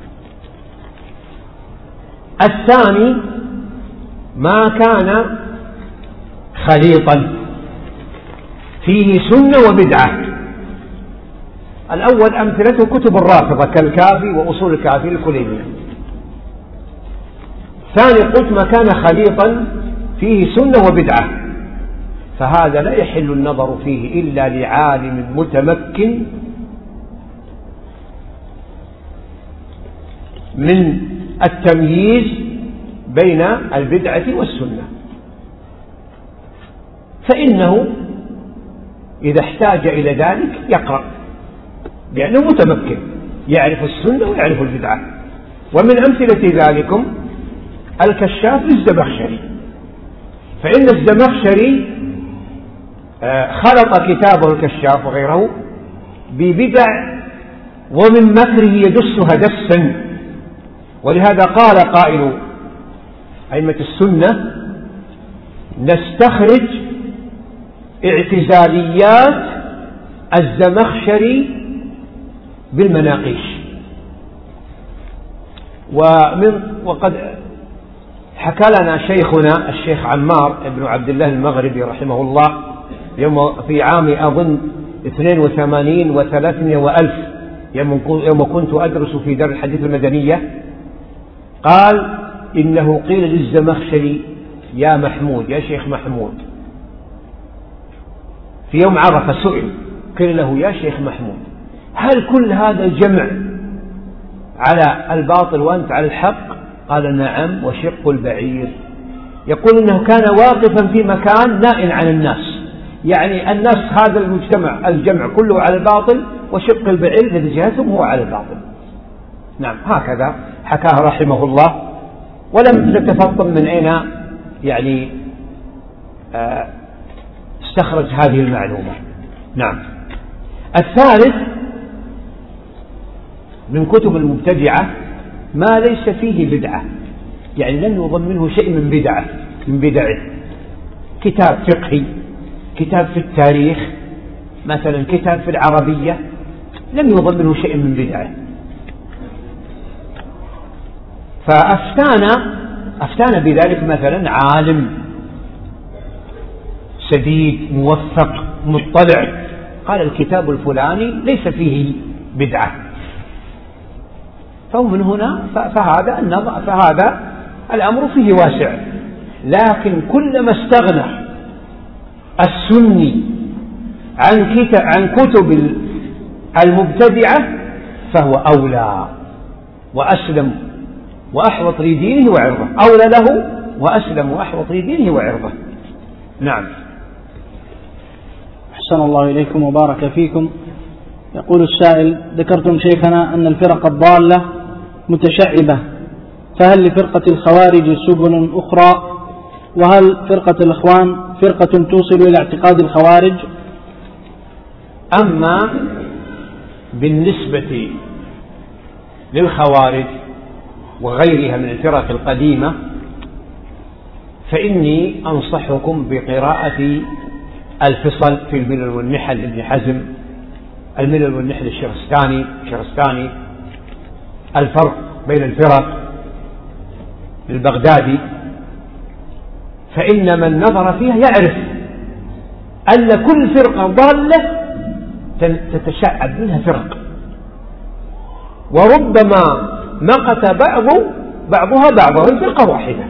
Speaker 2: الثاني، ما كان خليطا فيه سنة وبدعة. الأول أمثلته كتب الرافضة كالكافي وأصول الكافي الكلينية. ثاني، قلت ما كان خليطا فيه سنة وبدعة، فهذا لا يحل النظر فيه إلا لعالم متمكن من التمييز بين البدعة والسنة. فإنه إذا احتاج إلى ذلك يقرأ، لأنه متمكن يعرف السنة ويعرف البدعة. ومن أمثلة ذلكم الكشاف للزمخشري، فإن الزمخشري خلط كتابه الكشاف وغيره ببدع ومن مكره يدسها دسا، ولهذا قال قائل أئمة السنة: نستخرج اعتزاليات الزمخشري بالمناقيش. ومن وقد حكى لنا شيخنا الشيخ عمار بن عبد الله المغربي رحمه الله يوم في عام أظن اثنين وثمانين وثلاثمائة وألف يوم كنت أدرس في دار الحديث المدنية، قال: إنه قيل للزمخشري: يا محمود، يا شيخ محمود، في يوم عرفة سئل، قيل له: يا شيخ محمود، هل كل هذا الجمع على الباطل وأنت على الحق؟ قال: نعم، وشق البعير. يقول إنه كان واقفا في مكان نائل عن الناس، يعني الناس هذا المجتمع الجمع كله على الباطل، وشق البعير الذي جهتهم هو على الباطل. نعم، هكذا حكاه رحمه الله، ولم نتفطن من أين يعني استخرج هذه المعلومة. نعم. الثالث من كتب المبتدعة ما ليس فيه بدعة، يعني لم يضمنه شيء من بدعة من بدعه، كتاب فقهي، كتاب في التاريخ مثلا، كتاب في العربية، لم يضمنه شيء من بدعه. فأفتانا أفتانا بذلك مثلا عالم سديد موفق مطلع، قال: الكتاب الفلاني ليس فيه بدعة. فمن هنا فهذا النظر فهذا الأمر فيه واسع. لكن كلما استغنى السني عن كتب عن كتب المبتدعة فهو أولى وأسلم وأحوط لدينه وعرضه، أولى له وأسلم وأحوط لدينه وعرضه. نعم.
Speaker 1: أحسن الله إليكم وبارك فيكم. يقول السائل: ذكرتم شيخنا أن الفرق الضالة متشعبة، فهل لفرقة الخوارج سبل أخرى؟ وهل فرقة الإخوان فرقة توصل إلى اعتقاد الخوارج؟
Speaker 2: أما بالنسبة للخوارج وغيرها من الفرق القديمة فإني أنصحكم بقراءة الفصل في الملل والنحل لابن حزم، الملل والنحل الشرستاني الشرستاني الفرق بين الفرق للبغدادي، فإن من نظر فيها يعرف أن كل فرقة ضالة تتشعب منها فرق، وربما مقت بعض بعضها بعضها الفرقة واحدة.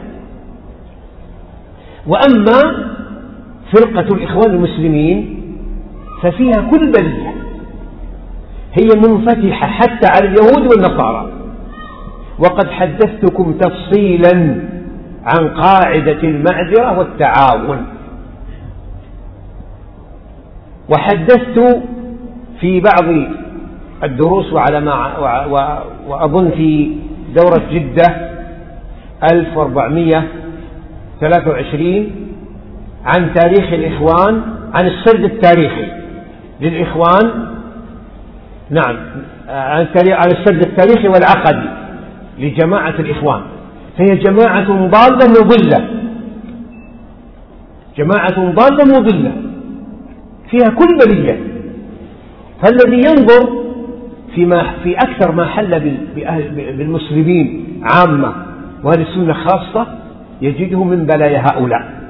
Speaker 2: وأما فرقة الإخوان المسلمين ففيها كل بلية، هي منفتحة حتى على اليهود والنصارى. وقد حدثتكم تفصيلا عن قاعدة المعذرة والتعاون، وحدثت في بعض الدروس وعلى ما وأظن في دورة جدة ألف وأربعمائة وثلاثة وعشرين عن تاريخ الإخوان، عن السرد التاريخي للإخوان، نعم، عن السرد التاريخي والعقدي لجماعة الإخوان. فهي جماعة ضالة مضلة، جماعة ضالة مضلة فيها كل بلية. فالذي ينظر فيما في أكثر ما حل بالمسلمين عامة وأهل السنة خاصة يجده من بلايا هؤلاء.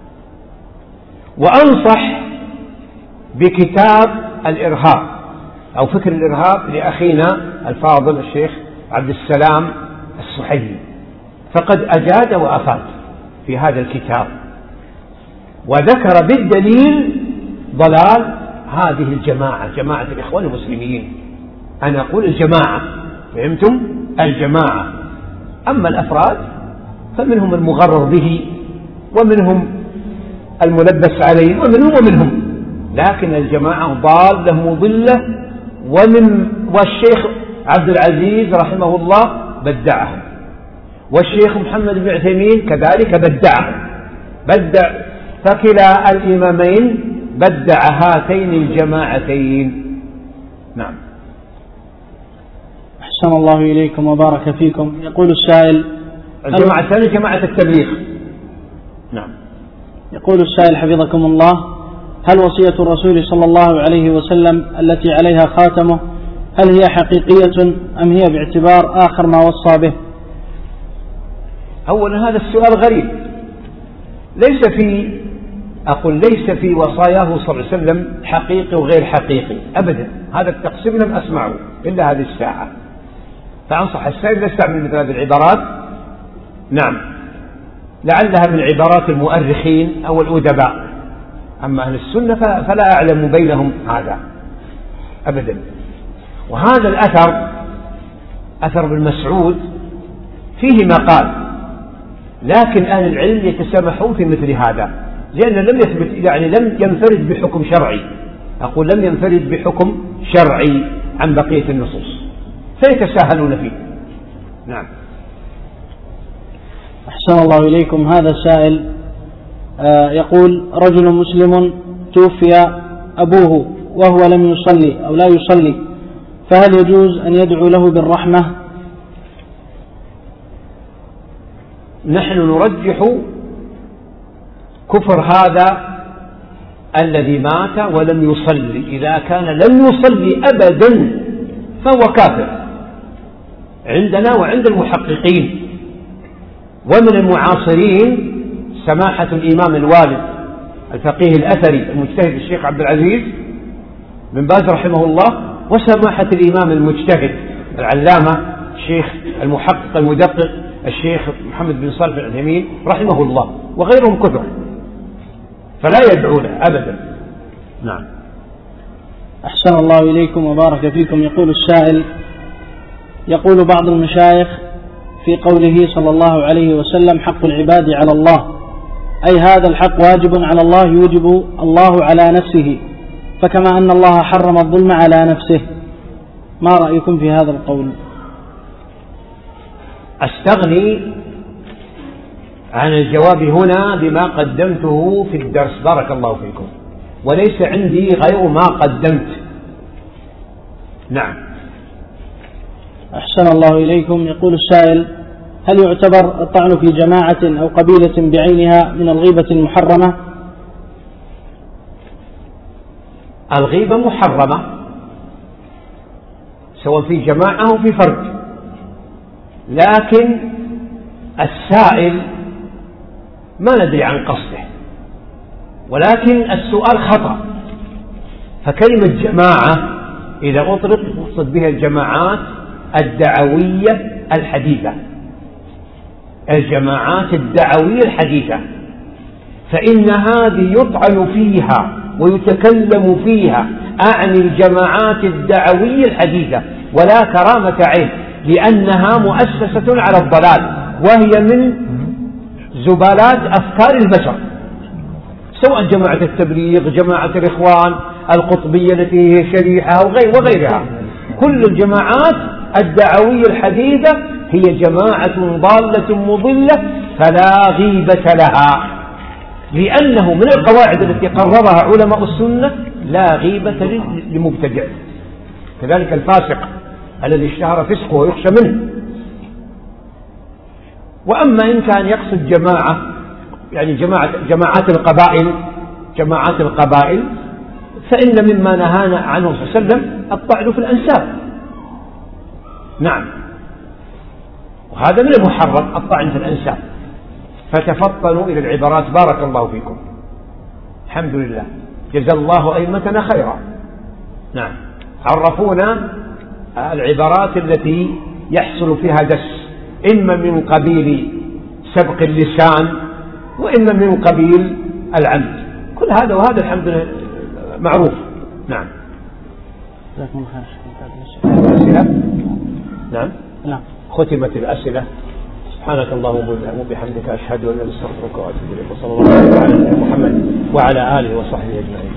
Speaker 2: وأنصح بكتاب الإرهاب أو فكر الإرهاب لأخينا الفاضل الشيخ عبد السلام السحيمي، فقد أجاد وأفاد في هذا الكتاب وذكر بالدليل ضلال هذه الجماعة، جماعة الإخوان المسلمين. أنا أقول الجماعة، فهمتم؟ الجماعة. أما الأفراد فمنهم المغرر به ومنهم الملبس عليهم ومنهم ومنهم، لكن الجماعة ضالة مضلة. ومن والشيخ عبد العزيز رحمه الله بدعهم، والشيخ محمد بن عثيمين كذلك بدعهم، بدع فكلا الإمامين بدع هاتين الجماعتين. نعم.
Speaker 1: أحسن الله إليكم وبارك فيكم. يقول السائل:
Speaker 2: الجماعة الثانية جماعة التبليغ. نعم.
Speaker 1: يقول السائل حفظكم الله: هل وصية الرسول صلى الله عليه وسلم التي عليها خاتمه هل هي حقيقية أم هي باعتبار آخر ما وصى به؟
Speaker 2: أولا هذا السؤال غريب، ليس في أقول ليس في وصاياه صلى الله عليه وسلم حقيقي وغير حقيقي أبدا، هذا التقسيم لم أسمعه إلا هذه الساعة، فأنصح السائل لا يستعمل مثل هذه العبارات. نعم، لعلها من عبارات المؤرخين أو الأدباء، أما أهل السنة فلا أعلم بينهم هذا أبدا. وهذا الأثر أثر ابن مسعود فيه مقال، لكن أهل العلم يتسامحون في مثل هذا، لأن لم يثبت يعني لم ينفرد بحكم شرعي، أقول لم ينفرد بحكم شرعي عن بقية النصوص، فيتساهلون فيه. نعم.
Speaker 1: أحسن الله إليكم. هذا السائل يقول: رجل مسلم توفي أبوه وهو لم يصلي أو لا يصلي، فهل يجوز أن يدعو له بالرحمة؟
Speaker 2: نحن نرجح كفر هذا الذي مات ولم يصلي، إذا كان لم يصلي أبدا فهو كافر عندنا وعند المحققين. ومن المعاصرين سماحة الإمام الوالد الفقيه الأثري المجتهد الشيخ عبد العزيز بن باز رحمه الله، وسماحة الإمام المجتهد العلامة الشيخ المحقق المدقق الشيخ محمد بن صالح العثيمين رحمه الله، وغيرهم كثر، فلا يدعون أبدا. نعم.
Speaker 1: أحسن الله إليكم وبارك فيكم. يقول السائل: يقول بعض المشايخ في قوله صلى الله عليه وسلم: حق العباد على الله، أي هذا الحق واجب على الله يوجب الله على نفسه، فكما أن الله حرم الظلم على نفسه. ما رأيكم في هذا القول؟
Speaker 2: أستغني عن الجواب هنا بما قدمته في الدرس، بارك الله فيكم، وليس عندي غير ما قدمت. نعم.
Speaker 1: أحسن الله إليكم. يقول السائل: هل يعتبر الطعن في جماعة أو قبيلة بعينها من الغيبة المحرمة؟
Speaker 2: الغيبة محرمة سواء في جماعة أو في فرد، لكن السائل ما ندري عن قصده، ولكن السؤال خطأ. فكلمة جماعة إذا أطلق يقصد بها الجماعات الدعوية الحديثة، الجماعات الدعوية الحديثة، فإن هذه يطعن فيها ويتكلم فيها، أعني الجماعات الدعوية الحديثة، ولا كرامة عين، لأنها مؤسسة على الضلال، وهي من زبالات أفكار البشر، سواء جماعة التبليغ، جماعة الإخوان، القطبية التي هي شريحة وغيرها. كل الجماعات الدعوية الحديثة هي جماعة ضالة مضلة فلا غيبة لها، لأنه من القواعد التي قررها علماء السنة لا غيبة لمبتدع، كذلك الفاسق الذي اشتهر فسقه ويخشى منه. وأما إن كان يقصد جماعة يعني جماعة جماعات القبائل جماعات القبائل فإن مما نهانا عنه صلى الله عليه وسلم الطعن في الأنساب. نعم، وهذا من المحرم الطعن في الأنساب، فتفطنوا إلى العبارات، بارك الله فيكم. الحمد لله، جزا الله أئمتنا خيرا. نعم، عرفونا العبارات التي يحصل فيها دس، إما من قبيل سبق اللسان وإما من قبيل العمد، كل هذا وهذا الحمد لله معروف. نعم. الأسئلة؟ نعم.
Speaker 1: نعم.
Speaker 2: ختمت الأسئلة. سبحانك اللهم وبحمدك أشهد أن لا إله إلا أنت أستغفرك وأتوب إليك. وصلى الله على نبينا محمد وعلى آله وصحبه أجمعين.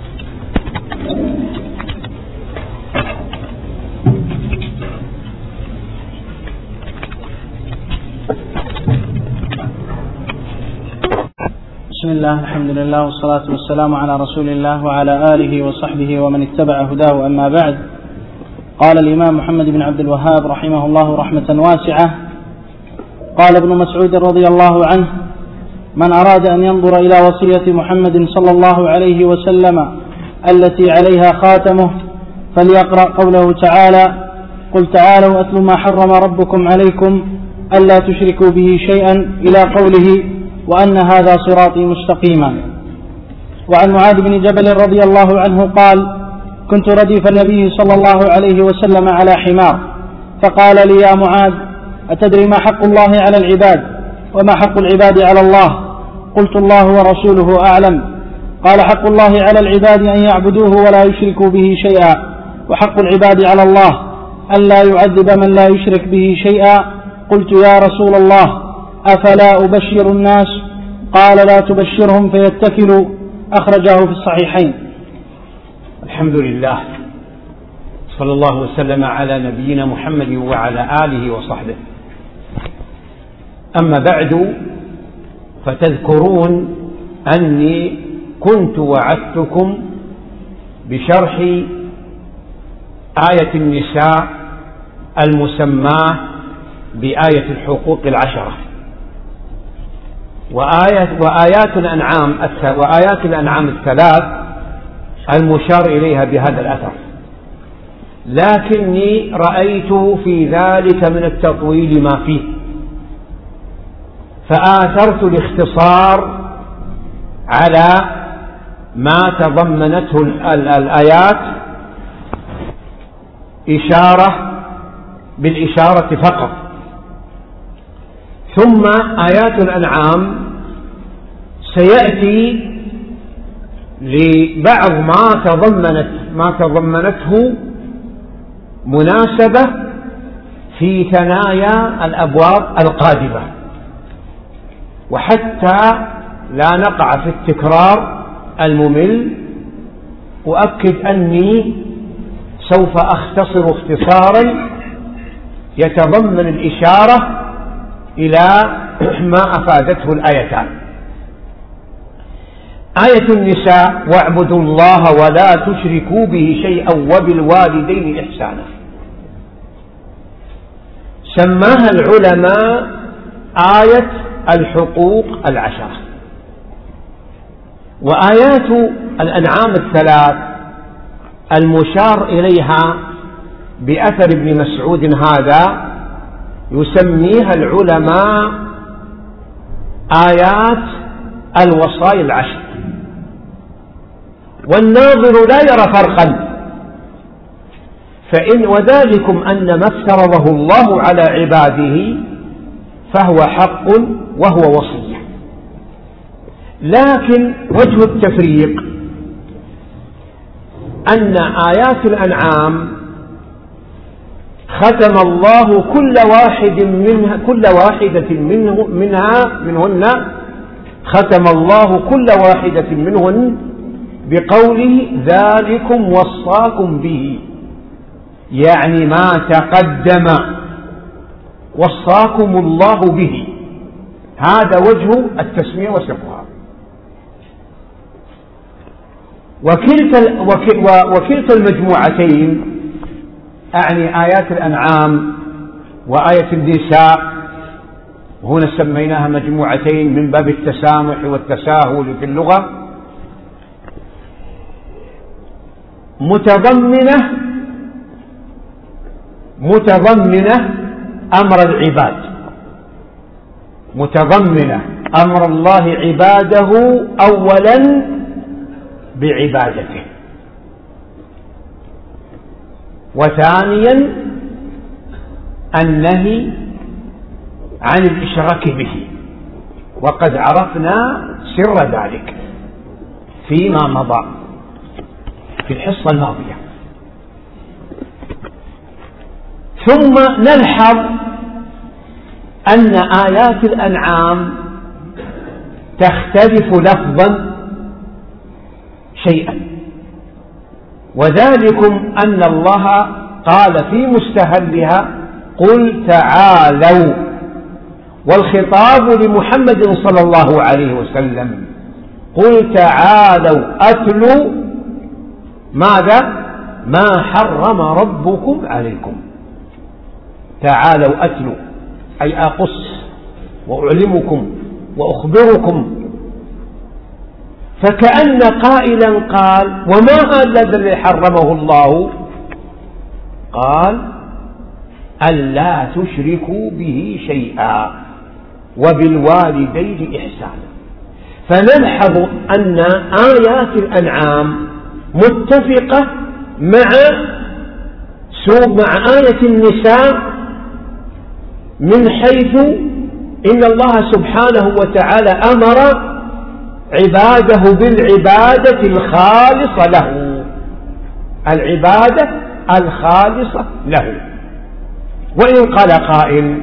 Speaker 1: بسم الله، الحمد لله، والصلاة والسلام على رسول الله وعلى آله وصحبه ومن اتبع هداه، أما بعد. قال الإمام محمد بن عبد الوهاب رحمه الله رحمة واسعة: قال ابن مسعود رضي الله عنه: من أراد أن ينظر إلى وصية محمد صلى الله عليه وسلم التي عليها خاتمه فليقرأ قوله تعالى: قل تعالوا أتل ما حرم ربكم عليكم ألا تشركوا به شيئا إلى قوله: وأن هذا صراطي مستقيما. وعن معاذ بن جبل رضي الله عنه قال: كنت رديف النبي صلى الله عليه وسلم على حمار، فقال لي: يا معاذ، أتدري ما حق الله على العباد وما حق العباد على الله؟ قلت: الله ورسوله أعلم. قال: حق الله على العباد أن يعبدوه ولا يشركوا به شيئا، وحق العباد على الله ألا يعذب من لا يشرك به شيئا. قلت: يا رسول الله، أفلا أبشر الناس؟ قال: لا تبشرهم فيتكلوا. أخرجه في الصحيحين.
Speaker 2: الحمد لله، صلى الله وسلم على نبينا محمد وعلى آله وصحبه. أما بعد، فتذكرون أني كنت وعدتكم بشرح آية النساء المسماة بآية الحقوق العشرة، وآيات, وآيات الأنعام وآيات الأنعام الثلاث المشار إليها بهذا الأثر، لكني رأيت في ذلك من التطويل ما فيه، فآثرت الاختصار على ما تضمنته الآيات إشارة بالإشارة فقط. ثم آيات الأنعام سيأتي لبعض ما تضمنت ما تضمنته مناسبة في ثنايا الأبواب القادمة، وحتى لا نقع في التكرار الممل أؤكد أني سوف أختصر اختصارا يتضمن الإشارة إلى ما أفادته الآيتان. آية النساء: واعبدوا الله ولا تشركوا به شيئا وبالوالدين إحسانا، سماها العلماء آية الحقوق العشرة. وآيات الأنعام الثلاث المشار إليها بأثر ابن مسعود هذا يسميها العلماء آيات الوصايا العشر. والناظر لا يرى فرقا، فإن وذلكم أن ما افترضه الله على عباده فهو حق وهو وصية، لكن وجه التفريق أن آيات الأنعام ختم الله كل واحد منها كل واحدة منه منها منهن ختم الله كل واحدة منهن بقوله: ذلكم وصاكم به، يعني ما تقدم وصاكم الله به. هذا وجه التسمية وسبقها. وكلتا وكلتا المجموعتين، أعني آيات الأنعام وآية النساء، هنا سميناها مجموعتين من باب التسامح والتساهل في اللغة، متضمنة متضمنة أمر العباد، متضمنة أمر الله عباده أولا بعبادته، وثانيا النهي عن الإشراك به، وقد عرفنا سر ذلك فيما مضى في الحصة الماضية. ثم نلحظ أن آيات الأنعام تختلف لفظا شيئا، وذلكم أن الله قال في مستهلها قل تعالوا، والخطاب لمحمد صلى الله عليه وسلم، قل تعالوا أتلوا ماذا؟ ما حرم ربكم عليكم. تعالوا أتلوا أي أقص وأعلمكم وأخبركم. فكأن قائلا قال وما هذا الذي حرمه الله؟ قال ألا تشركوا به شيئا وبالوالدين إحسانا. فنلحظ أن آيات الأنعام متفقة مع مع آية النساء من حيث إن الله سبحانه وتعالى أمر عباده بالعبادة الخالصة له، العبادة الخالصة له. وإن قال قائل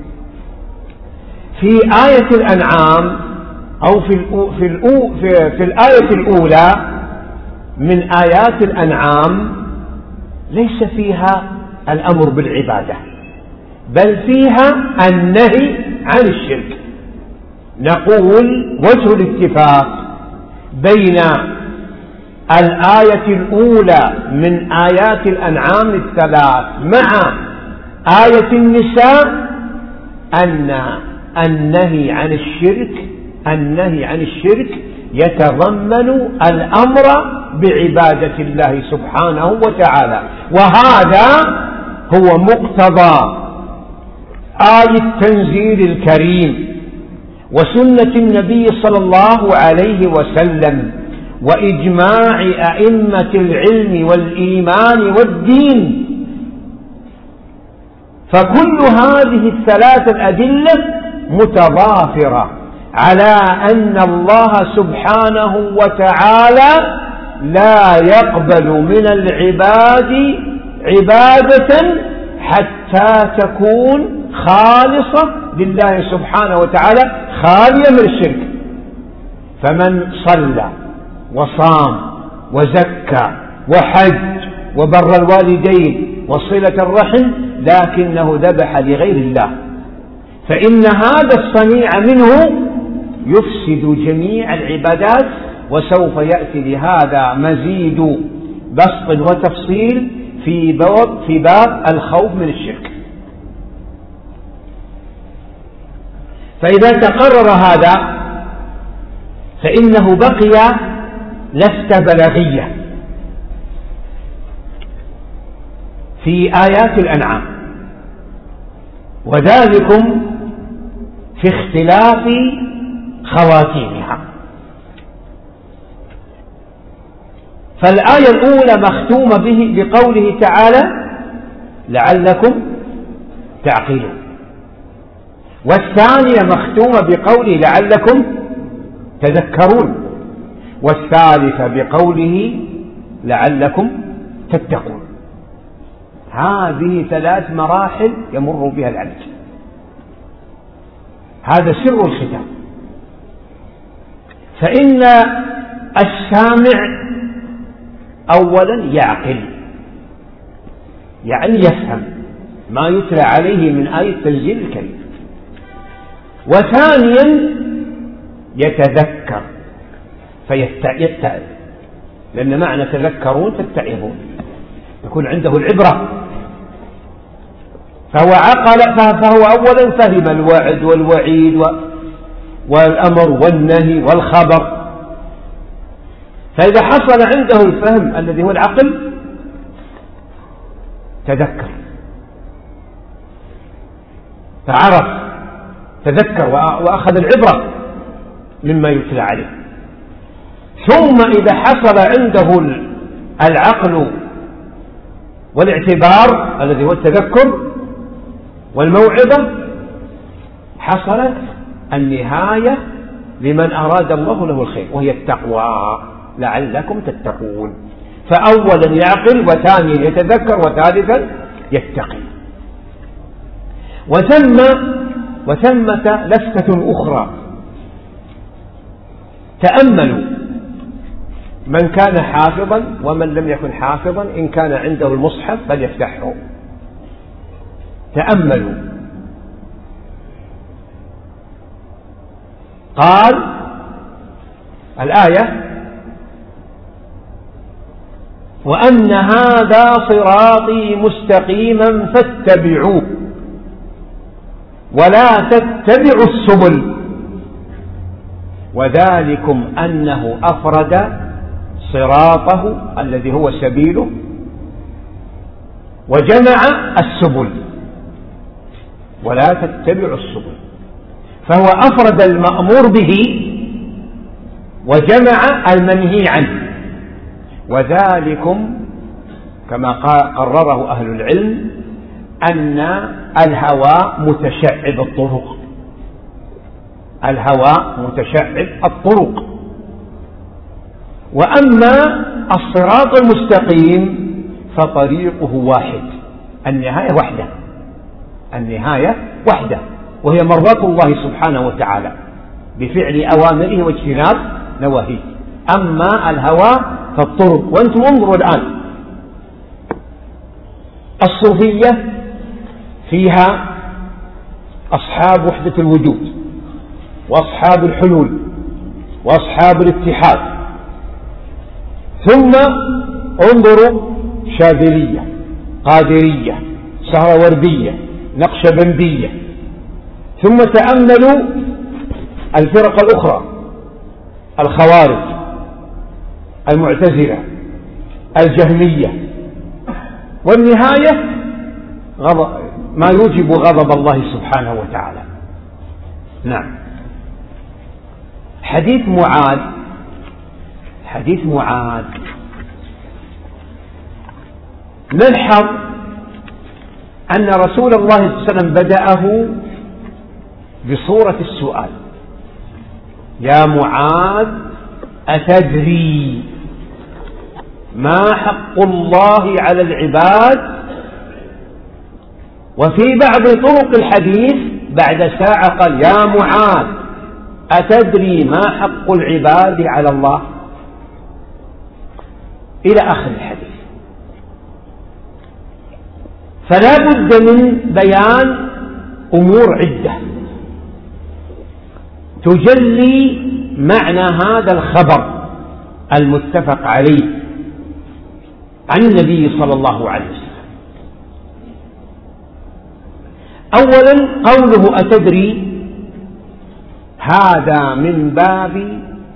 Speaker 2: في آية الأنعام أو في, الأو في, الأو في, في الآية الأولى من آيات الأنعام ليس فيها الأمر بالعبادة، بل فيها النهي عن الشرك. نقول وجه الاتفاق بين الآية الأولى من آيات الأنعام الثلاث مع آية النساء أن النهي عن الشرك النهي عن الشرك يتضمن الأمر بعبادة الله سبحانه وتعالى، وهذا هو مقتضى آية التنزيل الكريم وسنة النبي صلى الله عليه وسلم وإجماع أئمة العلم والإيمان والدين. فكل هذه الثلاثة الأدلة متضافرة على أن الله سبحانه وتعالى لا يقبل من العباد عبادة حتى تكون خالصة لله سبحانه وتعالى خالية من الشرك. فمن صلى وصام وزكى وحج وبر الوالدين وصلة الرحم لكنه ذبح لغير الله، فإن هذا الصنيع منه يفسد جميع العبادات، وسوف يأتي لهذا مزيد بسط وتفصيل في باب, في باب الخوف من الشرك. فإذا تقرر هذا فإنه بقي لفت بلاغية في آيات الأنعام، وذلكم في اختلاف خواتيمها. فالآية الأولى مختومة به بقوله تعالى لعلكم تعقلون، والثانية مختومة بقوله لعلكم تذكرون، والثالثة بقوله لعلكم تتقون. هذه ثلاث مراحل يمر بها العبد، هذا سر الختام. فإن السامع أولا يعقل، يعني يفهم ما يتلى عليه من آية التنزيل الكريم، وثانيا يتذكر فيتعظ، لأن معنى تذكرون تتعظون، يكون عنده العبرة، فهو عقل، فهو أولا فهم الوعد والوعيد والأمر والنهي والخبر. فإذا حصل عنده الفهم الذي هو العقل تذكر، فعرف تذكر وأخذ العبرة مما يتلى عليه. ثم إذا حصل عنده العقل والاعتبار الذي هو التذكر والموعظة، حصلت النهاية لمن أراد الله له الخير، وهي التقوى لعلكم تتقون. فأولا يعقل، وثانيا يتذكر، وثالثا يتقي. وثم وثمة لفتة أخرى، تأملوا من كان حافظا ومن لم يكن حافظا إن كان عنده المصحف فليفتحه. تأملوا. قال الآية: وأن هذا صراطي مستقيما فاتبعوه ولا تتبعوا السبل وذلكم أنه أفرد صراطه الذي هو سبيله وجمع السبل، ولا تتبعوا السبل، فهو أفرد المأمور به وجمع المنهي عنه. وذلكم كما قرره أهل العلم أن الهوى متشعب الطرق، الهوى متشعب الطرق. وأما الصراط المستقيم فطريقه واحد، النهاية وحده، النهاية وحده، وهي مرضاة الله سبحانه وتعالى بفعل أوامره واجتناب نواهيه. أما الهوى فالطرق. وأنتم انظروا الآن، الصوفية فيها أصحاب وحدة الوجود وأصحاب الحلول وأصحاب الاتحاد، ثم انظروا شاذلية، قادرية، سهروردية، نقشبندية، ثم تأملوا الفرق الأخرى، الخوارج، المعتزلة، الجهمية، والنهاية ما يوجب غضب الله سبحانه وتعالى. نعم. حديث معاذ، حديث معاذ نلحظ أن رسول الله صلى الله عليه وسلم بدأه بصورة السؤال: يا معاذ أتدري ما حق الله على العباد؟ وفي بعض طرق الحديث بعد ساعة قال: يا معاذ أتدري ما حق العباد على الله؟ إلى آخر الحديث. فلا بد من بيان أمور عدة تجلي معنى هذا الخبر المتفق عليه عن النبي صلى الله عليه وسلم. أولا قوله أتدري هذا من باب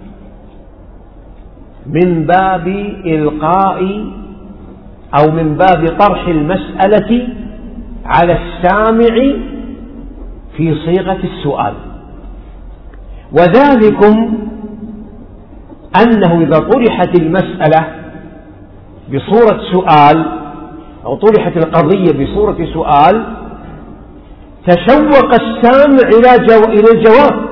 Speaker 2: من باب إلقاء أو من باب طرح المسألة على السامع في صيغة السؤال، وذلكم أنه إذا طرحت المسألة بصورة سؤال أو طرحت القضية بصورة سؤال تشوق السامع إلى الجواب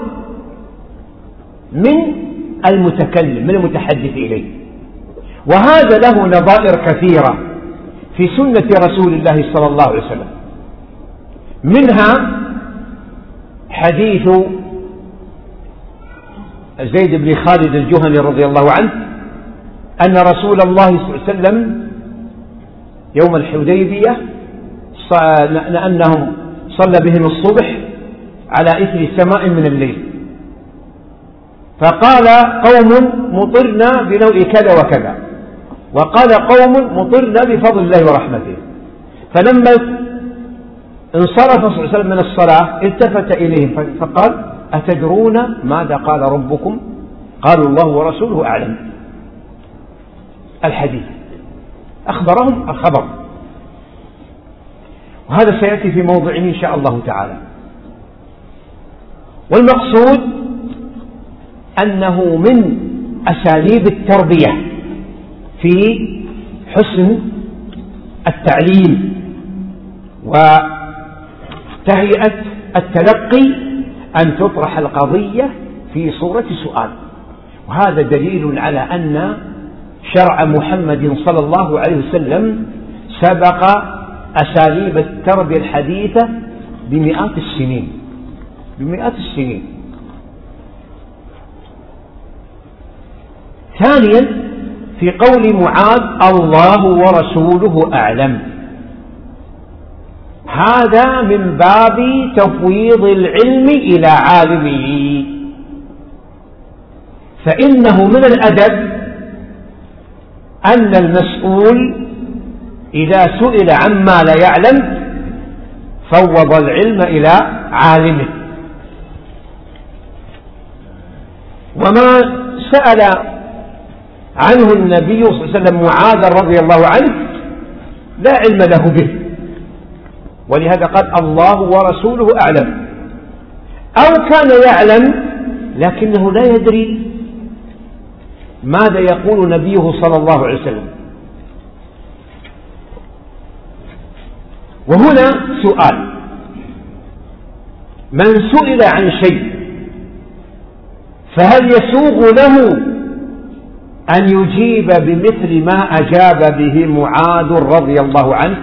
Speaker 2: من المتكلم، من المتحدث إليه. وهذا له نظائر كثيرة في سنة رسول الله صلى الله عليه وسلم، منها حديث زيد بن خالد الجهني رضي الله عنه أن رسول الله صلى الله عليه وسلم يوم الحديبية أنهم صلى بهم الصبح على إثر سماء من الليل، فقال قوم مطرنا بنوء كذا وكذا، وقال قوم مطرنا بفضل الله ورحمته. فلما انصرف صلى الله عليه وسلم من الصلاة التفت إليهم فقال: أتدرون ماذا قال ربكم؟ قالوا: الله ورسوله أعلم. الحديث أخبرهم الخبر، وهذا سيأتي في موضعه إن شاء الله تعالى. والمقصود أنه من أساليب التربية في حسن التعليم وتهيئة التلقي أن تطرح القضية في صورة سؤال، وهذا دليل على أن شرع محمد صلى الله عليه وسلم سبق أساليب التربية الحديثة بمئات السنين، بمئات السنين. ثانيا في قول معاذ الله ورسوله أعلم، هذا من باب تفويض العلم إلى عالمه، فإنه من الأدب أن المسؤول إذا سئل عما لا يعلم فوض العلم إلى عالمه. وما سأل عنه النبي صلى الله عليه وسلم معاذ رضي الله عنه لا علم له به، ولهذا قال الله ورسوله أعلم، أو كان يعلم لكنه لا يدري ماذا يقول نبيه صلى الله عليه وسلم. وهنا سؤال: من سئل عن شيء فهل يسوغ له أن يجيب بمثل ما أجاب به معاذ رضي الله عنه؟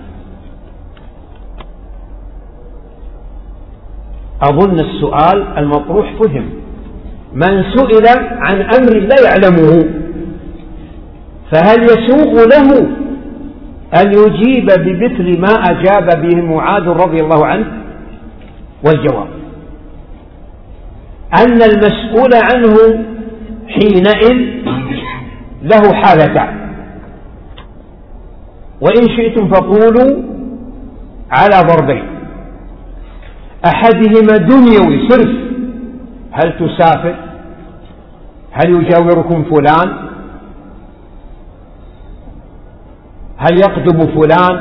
Speaker 2: أظن السؤال المطروح فهم. من سئل عن أمر لا يعلمه فهل يسوغ له أن يجيب بمثل ما أجاب به معاذ رضي الله عنه؟ والجواب أن المسؤول عنه حينئذ له حالتان، وإن شئتم فقولوا على ضربين: أحدهما دنيوي صرف، هل تسافر؟ هل يجاوركم فلان؟ هل يقدم فلان؟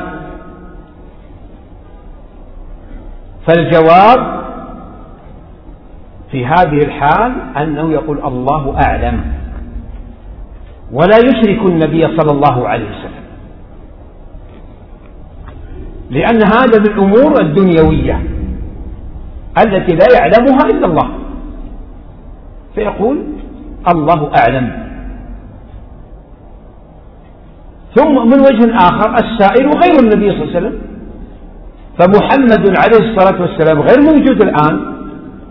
Speaker 2: فالجواب في هذه الحال أنه يقول الله أعلم، ولا يشرك النبي صلى الله عليه وسلم، لأن هذا من الأمور الدنيوية التي لا يعلمها إلا الله، فيقول الله أعلم. ثم من وجه آخر السائل غير النبي صلى الله عليه وسلم، فمحمد عليه الصلاة والسلام غير موجود الآن.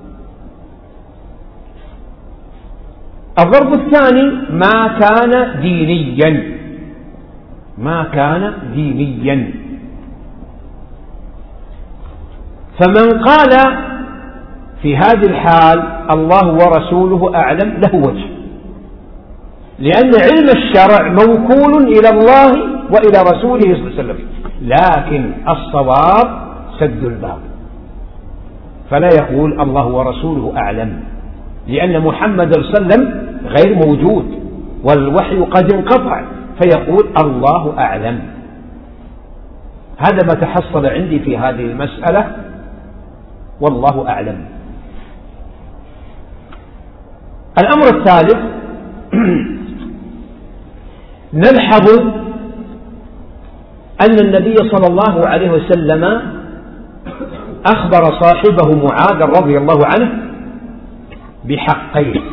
Speaker 2: الضرب الثاني ما كان دينيا، ما كان دينيا، فمن قال في هذه الحال الله ورسوله أعلم له وجه، لأن علم الشرع موكول إلى الله وإلى رسوله صلى الله عليه وسلم، لكن الصواب سد الباب، فلا يقول الله ورسوله أعلم، لأن محمد صلى الله عليه وسلم غير موجود والوحي قد انقطع، فيقول الله أعلم. هذا ما تحصل عندي في هذه المسألة، والله أعلم. الأمر الثالث نلحظ أن النبي صلى الله عليه وسلم أخبر صاحبه معاذ رضي الله عنه بحقين: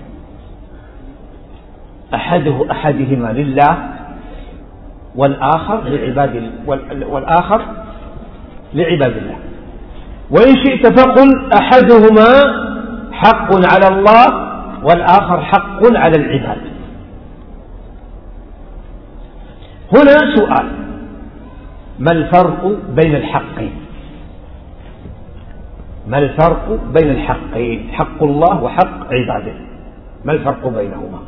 Speaker 2: أحده أحدهما لله والآخر لعباد والآخر لعباد الله، وإن شئت فقل أحدهما حق على الله والآخر حق على العباد. هنا سؤال: ما الفرق بين الحقين؟ ما الفرق بين الحقين، حق الله وحق عباده؟ ما الفرق بينهما؟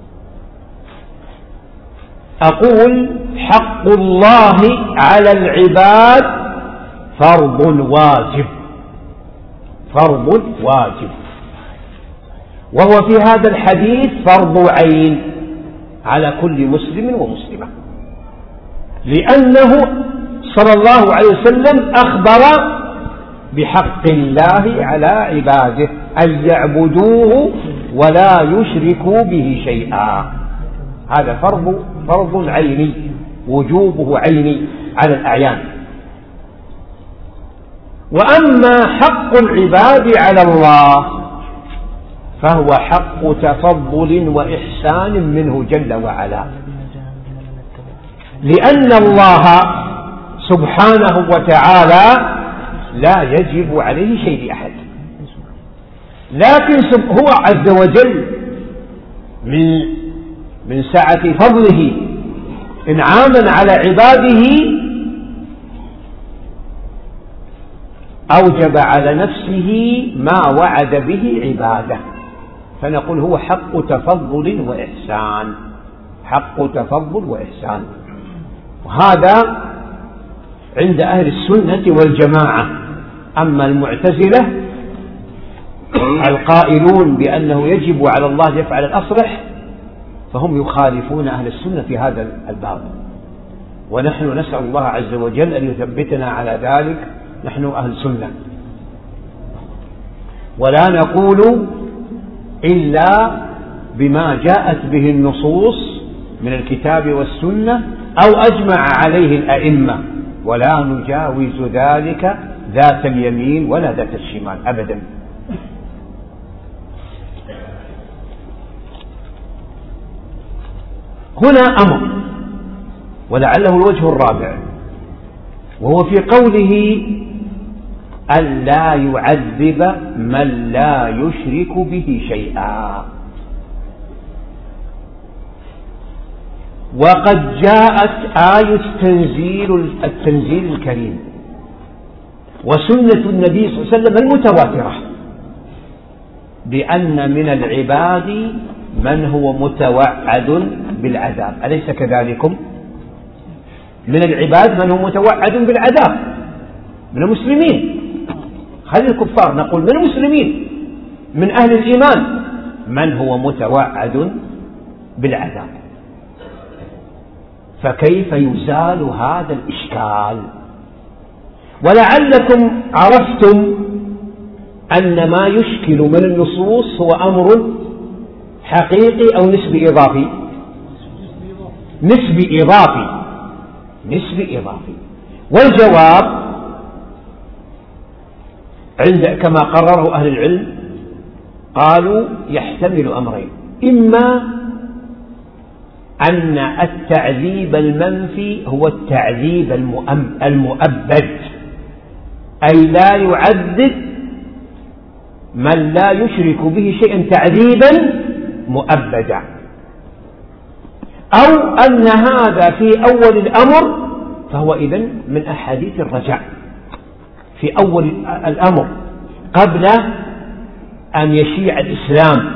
Speaker 2: أقول حق الله على العباد فرض واجب، فرض واجب، وهو في هذا الحديث فرض عين على كل مسلم ومسلمة، لأنه صلى الله عليه وسلم أخبر بحق الله على عباده أن يعبدوه ولا يشركوا به شيئا. هذا فرض فرض عيني، وجوبه عيني على الأعيان. وأما حق العباد على الله فهو حق تفضل وإحسان منه جل وعلا، لأن الله سبحانه وتعالى لا يجب عليه شيء لأحد، لكن هو عز وجل من من سعة فضله إنعاما على عباده أوجب على نفسه ما وعد به عباده، فنقول هو حق تفضل وإحسان، حق تفضل وإحسان. وهذا عند أهل السنة والجماعة. أما المعتزلة القائلون بأنه يجب على الله يفعل الأصلح فهم يخالفون أهل السنة في هذا الباب، ونحن نسأل الله عز وجل أن يثبتنا على ذلك، نحن أهل سنة، ولا نقول إلا بما جاءت به النصوص من الكتاب والسنة أو أجمع عليه الأئمة، ولا نجاوز ذلك ذات اليمين ولا ذات الشمال أبدا. هنا أمر، ولعله الوجه الرابع، وهو في قوله أن لا يعذب من لا يشرك به شيئا. وقد جاءت آية التنزيل, التنزيل الكريم وسنة النبي صلى الله عليه وسلم المتواترة بأن من العباد من هو متوعد بالعذاب، أليس كذلكم؟ من العباد من هو متوعد بالعذاب من المسلمين، خلي الكفار، نقول من المسلمين من أهل الإيمان من هو متوعد بالعذاب. فكيف يزال هذا الإشكال؟ ولعلكم عرفتم أن ما يشكل من النصوص هو أمر حقيقي أو نسبي إضافي؟ نسبي إضافي، نسبي إضافي. والجواب عند كما قرره أهل العلم قالوا يحتمل أمرين: إما أن التعذيب المنفي هو التعذيب المؤبد، أي لا يعذب من لا يشرك به شيئا تعذيبا مؤبدا، أو أن هذا في أول الأمر فهو إذن من أحاديث الرجاء في أول الأمر قبل أن يشيع الإسلام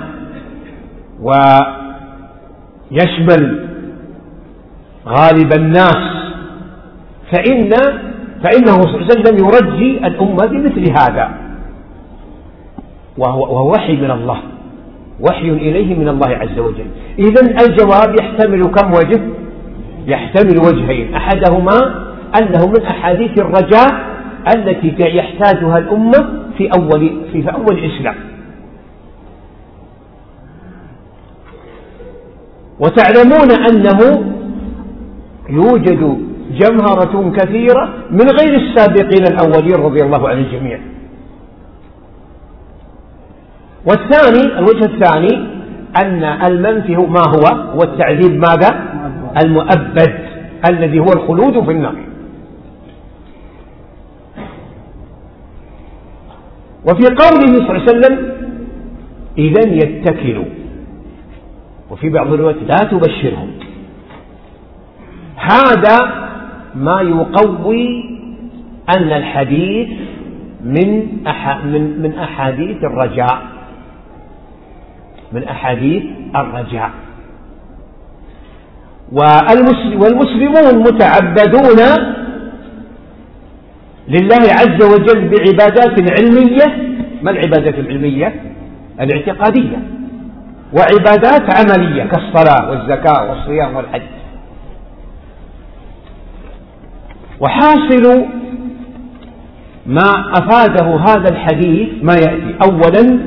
Speaker 2: ويشمل غالب الناس، فإن فإنه صلى الله عليه وسلم يرجي الأمة بمثل هذا، وهو, وهو وحي من الله، وحي إليه من الله عز وجل. إذن الجواب يحتمل كم وجه؟ يحتمل وجهين: أحدهما أنه من أحاديث الرجاء التي يحتاجها الأمة في أول في, في أول الإسلام. وتعلمون أنه يوجد جمهرة كثيرة من غير السابقين الأولين رضي الله عن الجميع. والثاني الوجه الثاني أن المنفي ما هو هو التعذيب ماذا؟ المؤبد الذي هو الخلود في النار. وفي قوله صلى الله عليه وسلم إذن يتكلوا، وفي بعض الروايات لا تبشرهم، هذا ما يقوي أن الحديث من أح من من أحاديث الرجاء، من أحاديث الرجاء. والمسلمون متعبدون لله عز وجل بعبادات علمية. ما العبادات العلمية؟ الاعتقادية، وعبادات عملية كالصلاة والزكاة والصيام والحج. وحاصل ما أفاده هذا الحديث ما يأتي: أولا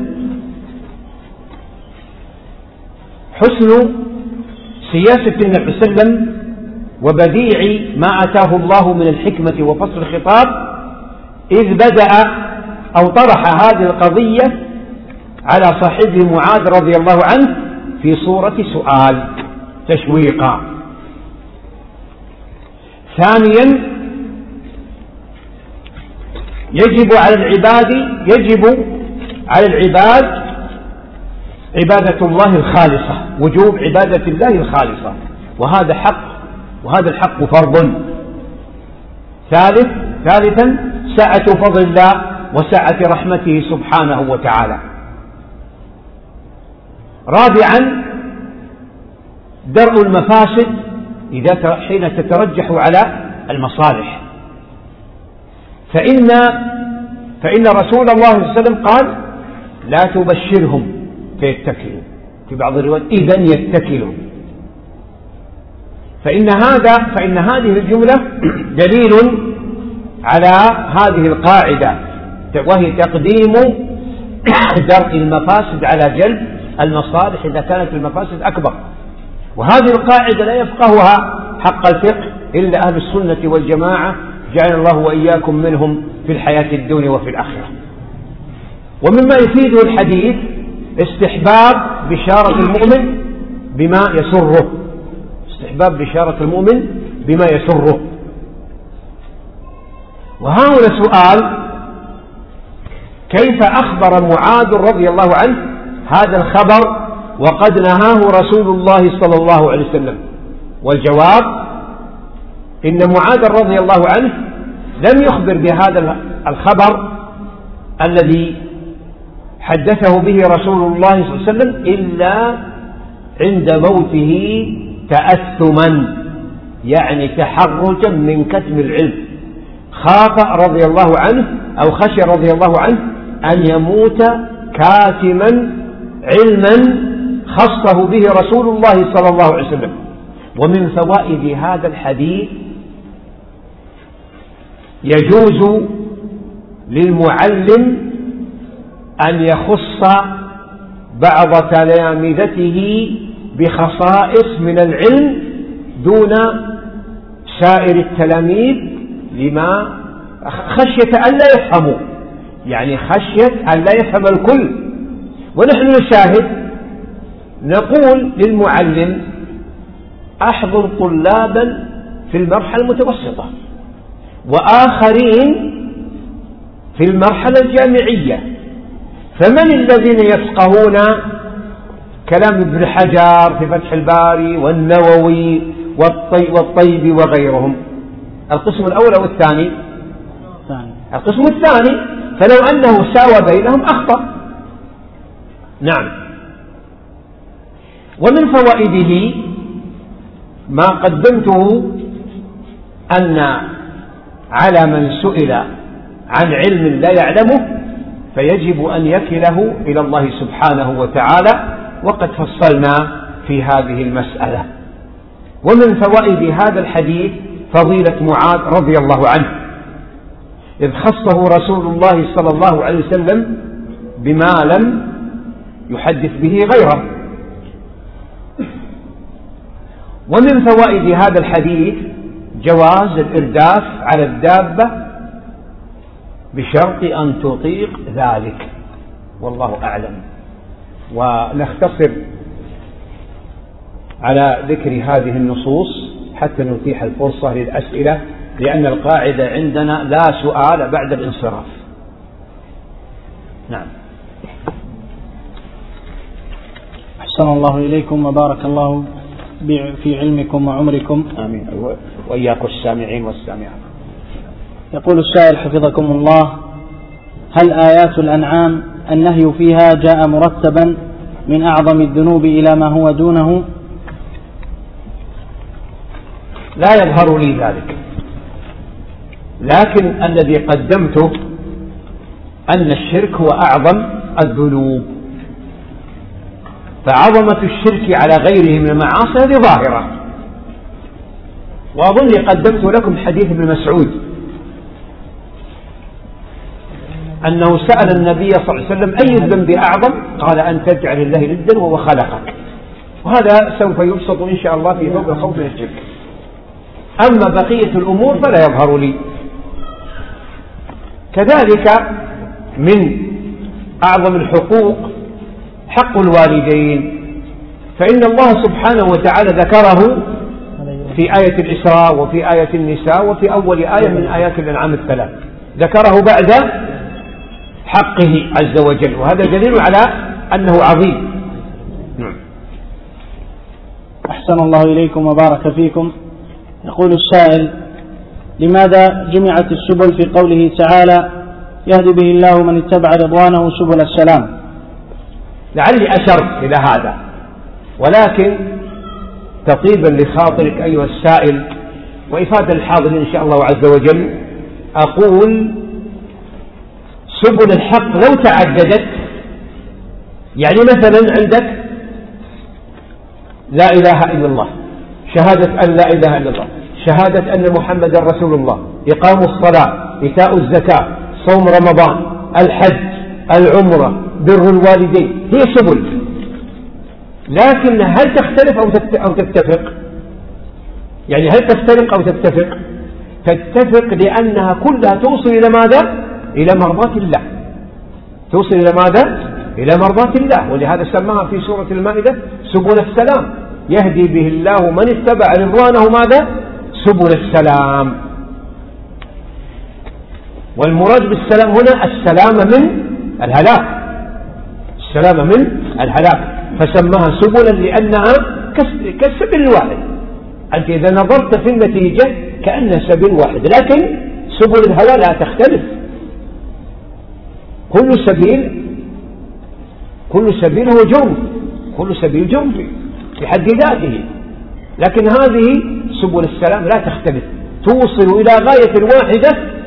Speaker 2: حسن سياسة النبي صلى الله عليه وسلم وبديع ما أتاه الله من الحكمة وفصل الخطاب، إذ بدأ أو طرح هذه القضية على صاحبه معاذ رضي الله عنه في صورة سؤال تشويقا. ثانيا يجب على العباد يجب على العباد عبادة الله الخالصة، وجوب عبادة الله الخالصة، وهذا حق، وهذا الحق فرض. ثالث ثالثا سعة فضل الله وسعة رحمته سبحانه وتعالى. رابعا درء المفاسد إذا حين تترجح على المصالح، فإن فإن رسول الله صلى الله عليه وسلم قال لا تبشرهم فيتكلوا، في بعض الروايات إذن يتكلوا، فإن هذا فإن هذه الجملة دليل على هذه القاعدة، وهي تقديم درء المفاسد على جلب المصالح إذا كانت المفاسد أكبر. وهذه القاعدة لا يفقهها حق الفقه إلا أهل السنة والجماعة، جعل الله وإياكم منهم في الحياة الدنيا وفي الآخرة. ومما يفيده الحديث استحباب بشارة المؤمن بما يسره، استحباب بشارة المؤمن بما يسره. وها هنا سؤال: كيف أخبر معاذ رضي الله عنه هذا الخبر وقد نهاه رسول الله صلى الله عليه وسلم؟ والجواب: إن معاذ رضي الله عنه لم يخبر بهذا الخبر الذي حدثه به رسول الله صلى الله عليه وسلم إلا عند موته تأثما، يعني تحرجا من كتم العلم. خاف رضي الله عنه أو خشي رضي الله عنه أن يموت كاتما علما خصه به رسول الله صلى الله عليه وسلم. ومن فوائد هذا الحديث يجوز للمعلم أن يخص بعض تلامذته بخصائص من العلم دون سائر التلاميذ، لما خشية أن لا يفهموا، يعني خشية أن لا يفهم الكل. ونحن نشاهد نقول للمعلم: أحضر طلابا في المرحلة المتوسطة وآخرين في المرحلة الجامعية، فمن الذين يفقهون كلام ابن حجر في فتح الباري والنووي والطيبي وغيرهم؟ القسم الأول أو الثاني؟ القسم الثاني. فلو أنه ساوى بينهم أخطأ. نعم. ومن فوائده ما قدمته أن على من سئل عن علم لا يعلمه فيجب أن يكله إلى الله سبحانه وتعالى، وقد فصلنا في هذه المسألة. ومن فوائد هذا الحديث فضيلة معاذ رضي الله عنه، إذ خصه رسول الله صلى الله عليه وسلم بما لم يحدث به غيره. ومن فوائد هذا الحديث جواز الإرداف على الدابة بشرط أن تطيق ذلك، والله أعلم. ونختصر على ذكر هذه النصوص حتى نتيح الفرصة للأسئلة، لأن القاعدة عندنا لا سؤال بعد الانصراف. نعم.
Speaker 1: أحسن الله إليكم وبارك الله في علمكم وعمركم.
Speaker 2: آمين. وإياكم السامعين والسامعات.
Speaker 1: يقول السائل حفظكم الله: هل آيات الأنعام النهي فيها جاء مرتبا من أعظم الذنوب إلى ما هو دونه؟
Speaker 2: لا يظهر لي ذلك، لكن الذي قدمته أن الشرك هو أعظم الذنوب، فعظمة الشرك على غيره من المعاصي هذه ظاهرة. وأظني قدمت لكم حديث ابن مسعود أنه سأل النبي صلى الله عليه وسلم: أي الذنب أعظم؟ قال: أن تجعل الله ندا وهو خلقك. وهذا سوف يبسط إن شاء الله في باب الخوف من الشرك. أما بقية الأمور فلا يظهر لي. كذلك من أعظم الحقوق حق الوالدين، فإن الله سبحانه وتعالى ذكره في آية الإسراء وفي آية النساء وفي أول آية من آيات الأنعام الثلاث، ذكره بعد حقه عز وجل، وهذا دليل على أنه عظيم. نعم.
Speaker 1: أحسن الله إليكم وبارك فيكم. يقول السائل: لماذا جمعت السبل في قوله تعالى يهدي به الله من اتبع رضوانه سبل السلام؟
Speaker 2: لعلي أشرت إلى هذا، ولكن تطيبا لخاطرك أيها السائل وإفادة الحاضرين إن شاء الله عز وجل، أقول سبل الحق لو تعددت، يعني مثلا عندك لا إله إلا الله، شهادة أن لا إله إلا الله، شهادة أن محمد رسول الله، إقام الصلاة، إيتاء الزكاة، صوم رمضان، الحج، العمرة، بر الوالدين، هي سبل. لكن هل تختلف أو تتفق؟ يعني هل تفترق أو تتفق؟ تتفق لأنها كلها توصل إلى ماذا؟ إلى مرضاة الله، توصل إلى ماذا؟ إلى مرضاة الله. ولهذا سماها في سورة المائدة سبل السلام، يهدي به الله من اتبع رضوانه ماذا؟ سبل السلام. والمراد بالسلام هنا السلام من الهلاك، السلام من الهلاك، فسماها سبلا لأنها كالسبيل الواحد. أنت إذا نظرت في النتيجة كأنها سبيل واحد، لكن سبل الهوى لا تختلف، كل سبيل كل سبيل هو جرم، كل سبيل جرم في حد ذاته، لكن هذه سبل السلام لا تختلف، توصل إلى غاية واحدة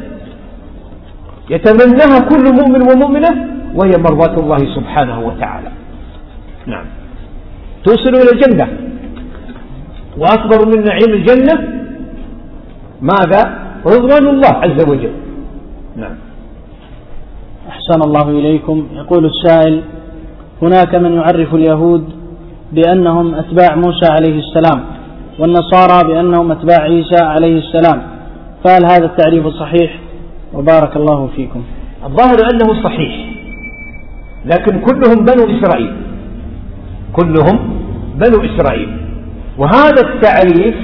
Speaker 2: يتمناها كل مؤمن ومؤمنة، وهي مرضاة الله سبحانه وتعالى. نعم، توصل إلى الجنة، وأكبر من نعيم الجنة ماذا؟ رضوان الله عز وجل. نعم.
Speaker 1: أحسن الله إليكم. يقول السائل: هناك من يعرف اليهود بأنهم أتباع موسى عليه السلام، والنصارى بأنهم أتباع عيسى عليه السلام، فهل هذا التعريف صحيح؟ وبارك الله فيكم.
Speaker 2: الظاهر أنه صحيح، لكن كلهم بنو إسرائيل، كلهم بنو إسرائيل، وهذا التعريف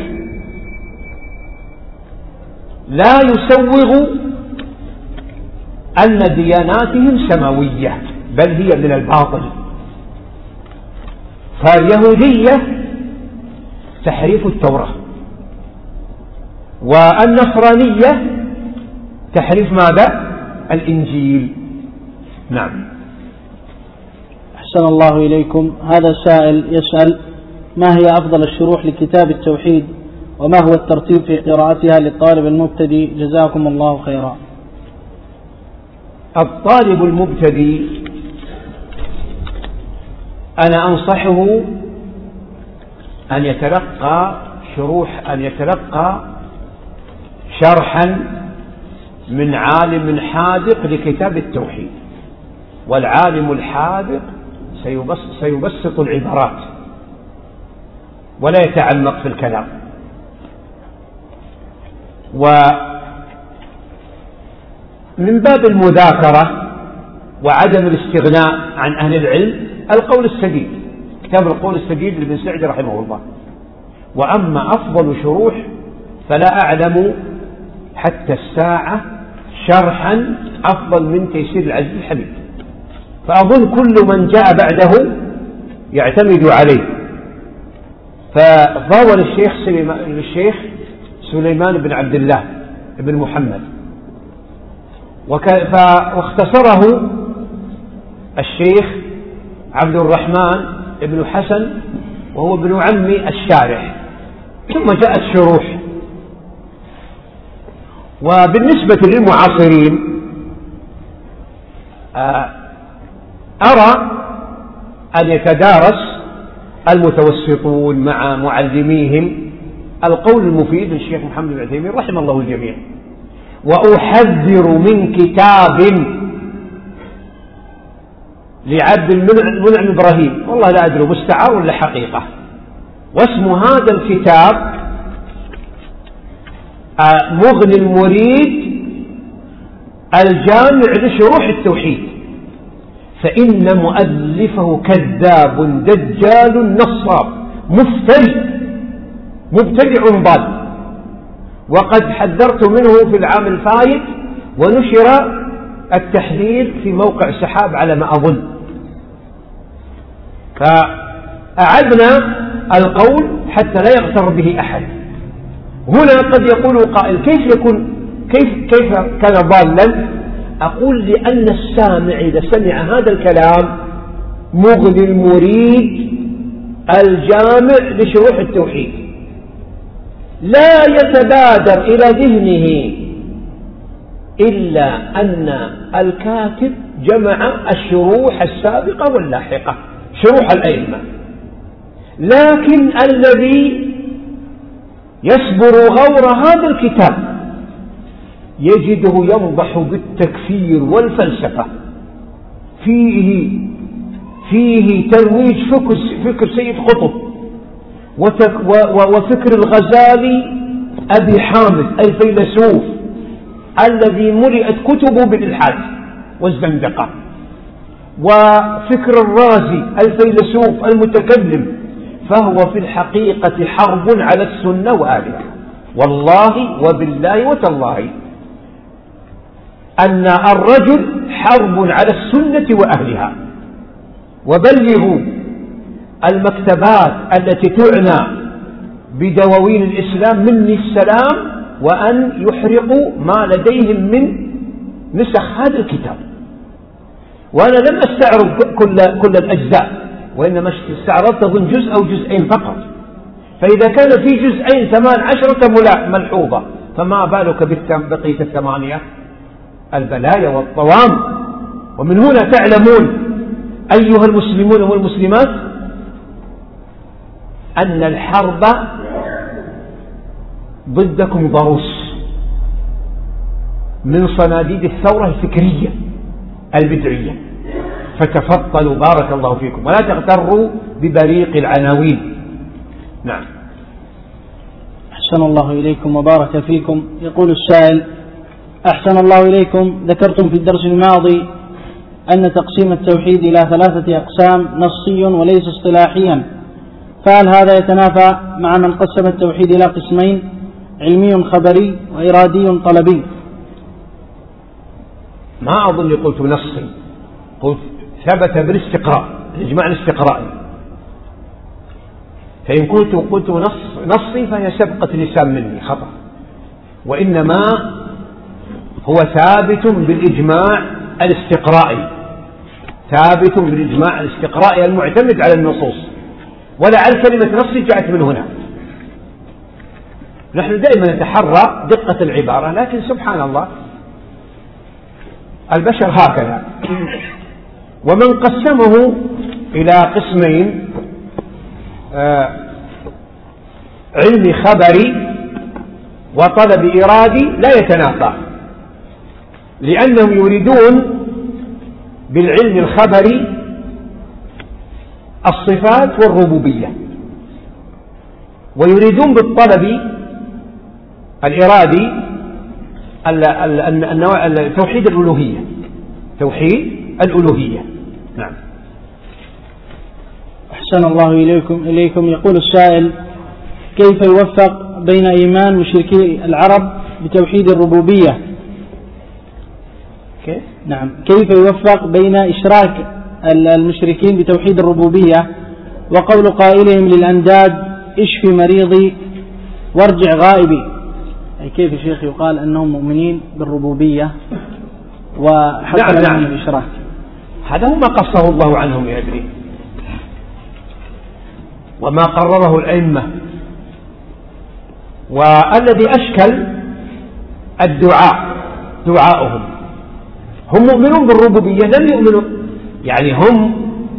Speaker 2: لا يسوغ أن دياناتهم سماوية، بل هي من الباطل. فاليهودية تحريف التوراة، والنصرانية تحريف ماذا؟ الإنجيل. نعم.
Speaker 1: أحسن الله إليكم. هذا سائل يسأل: ما هي أفضل الشروح لكتاب التوحيد، وما هو الترتيب في قراءتها للطالب المبتدئ؟ جزاكم الله خيرا.
Speaker 2: الطالب المبتدئ أنا أنصحه أن يتلقى شروح أن يتلقى شرحا من عالم حاذق لكتاب التوحيد، والعالم الحاذق سيبسط العبارات ولا يتعمق في الكلام. ومن باب المذاكرة وعدم الاستغناء عن أهل العلم القول السديد، كتاب القول السديد لابن سعدي رحمه الله. وأما أفضل شروح فلا أعلم حتى الساعة شرحا أفضل من تيسير العزيز الحميد، فأظن كل من جاء بعده يعتمد عليه. فضاول الشيخ سليمان, الشيخ سليمان بن عبد الله بن محمد، واختصره الشيخ عبد الرحمن بن حسن وهو ابن عم الشارح، ثم جاءت شروح. وبالنسبة للمعاصرين أرى أن يتدارس المتوسطون مع معلميهم القول المفيد للشيخ محمد بن عثيمين رحمه الله الجميع. وأحذر من كتاب لعبد المنعم إبراهيم، والله لا أدري مستعار ولا حقيقة، واسم هذا الكتاب مغني المريد الجامع لشروح التوحيد، فإن مؤلفه كذاب دجال نصاب مفتري مبتدع ضال، وقد حذرت منه في العام الفائت ونشر التحذير في موقع سحاب على ما أظن. فأعدنا القول حتى لا يغتر به أحد. هنا قد يقول قائل كيف يكون كيف كيف كان ضالا؟ أقول لأن السامع إذا سمع هذا الكلام مغني المريد الجامع لشروح التوحيد لا يتبادر إلى ذهنه إلا أن الكاتب جمع الشروح السابقة واللاحقة، شروح الأئمة، لكن الذي يصبر غور هذا الكتاب يجده ينضح بالتكفير والفلسفة، فيه فيه ترويج فكر, فكر سيد قطب وفكر الغزالي أبي حامد الفيلسوف الذي ملئت كتبه بالإلحاد والزندقة، وفكر الرازي الفيلسوف المتكلم، فهو في الحقيقة حرب على السنة وآلها. والله وبالله وتالله أن الرجل حرب على السنة وأهلها. وبلغوا المكتبات التي تعنى بدواوين الإسلام مني السلام، وأن يحرقوا ما لديهم من نسخ هذا الكتاب. وأنا لم أستعرض كل, كل الأجزاء، وإنما استعرضت أظن جزء أو جزئين فقط. فإذا كان في جزئين ثمان عشرة ملحوظة، فما بالك بقية الثمانية البلايا والطوام. ومن هنا تعلمون أيها المسلمون والمسلمات أن الحرب ضدكم ضروس من صناديد الثورة الفكرية البدعية، فتفضلوا بارك الله فيكم ولا تغتروا ببريق العناوين. نعم.
Speaker 1: أحسن الله إليكم وبارك فيكم. يقول السائل: أحسن الله إليكم، ذكرتم في الدرس الماضي أن تقسيم التوحيد إلى ثلاثة أقسام نصي وليس اصطلاحيا، فهل هذا يتنافى مع من قسم التوحيد إلى قسمين، علمي خبري وإرادي طلبي؟
Speaker 2: ما أظن قلت نصي، قلت ثبت بالاستقراء، الإجماع الاستقرائي. فإن كنت قلت نص نصي فهي سبقة لسان مني خطأ، وإنما هو ثابت بالإجماع الاستقرائي، ثابت بالإجماع الاستقرائي المعتمد على النصوص. ولعل كلمة نص جاءت من هنا. نحن دائما نتحرى دقة العبارة، لكن سبحان الله البشر هكذا. ومن قسمه إلى قسمين، آه علمي خبري وطلب إرادي، لا يتنافى، لأنهم يريدون بالعلم الخبري الصفات والربوبية، ويريدون بالطلب الإرادي النوع توحيد الألوهية، توحيد الألوهية. نعم.
Speaker 1: أحسن الله إليكم إليكم يقول السائل: كيف يوفق بين إيمان مشركي العرب بتوحيد الربوبية؟
Speaker 2: كيف؟
Speaker 1: نعم، كيف يوفق بين إشراك المشركين بتوحيد الربوبية وقول قائلهم للأنداد اشفي مريضي وارجع غائبي؟ أي كيف الشيخ يقال أنهم مؤمنين بالربوبية وحتى
Speaker 2: نعم
Speaker 1: نعم
Speaker 2: نعم.
Speaker 1: الإشراك؟
Speaker 2: هذا هو ما قصه الله عنهم يدري، وما قرره الأئمة. والذي أشكل الدعاء دعاؤهم، هم مؤمنون بالربوبية، لم يؤمنوا يعني هم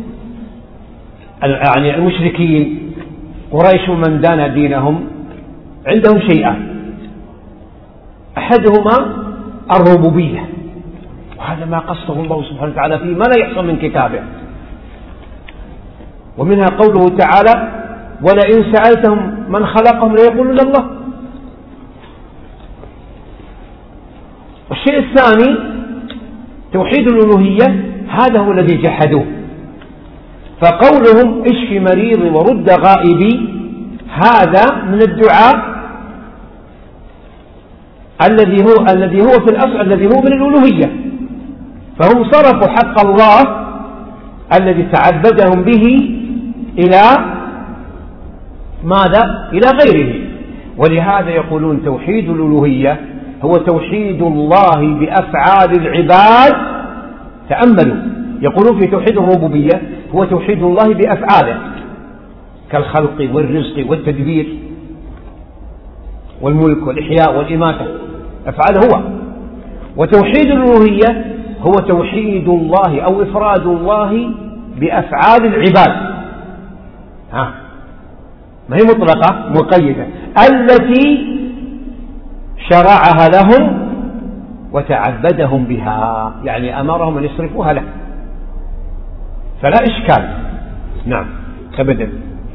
Speaker 2: يعني المشركين قريش ومن دان دينهم عندهم شيئان، أحدهما الربوبية، وهذا ما قصه الله سبحانه وتعالى فيه ما لا يحصى من كتابه. ومنها قوله تعالى: ولئن سألتهم من خلقهم ليقولون الله. والشيء الثاني توحيد الألوهية، هذا هو الذي جحدوه. فقولهم اشفي مريضي ورد غائبي هذا من الدعاء الذي هو الذي هو في الأصل الذي هو من الألوهية، فهم صرفوا حق الله الذي تعبدهم به إلى ماذا؟ إلى غيره. ولهذا يقولون توحيد الألوهية هو توحيد الله بأفعال العباد. تأملوا، يقولون في توحيد الربوبية هو توحيد الله بأفعاله كالخلق والرزق والتدبير والملك والإحياء والإماتة، أفعاله هو. وتوحيد الألوهية هو توحيد الله أو إفراد الله بأفعال العباد. ها، ما هي مطلقة، مقيدة، التي شرعها لهم وتعبدهم بها، يعني أمرهم أن يصرفوها له، فلا إشكال. نعم أبدا.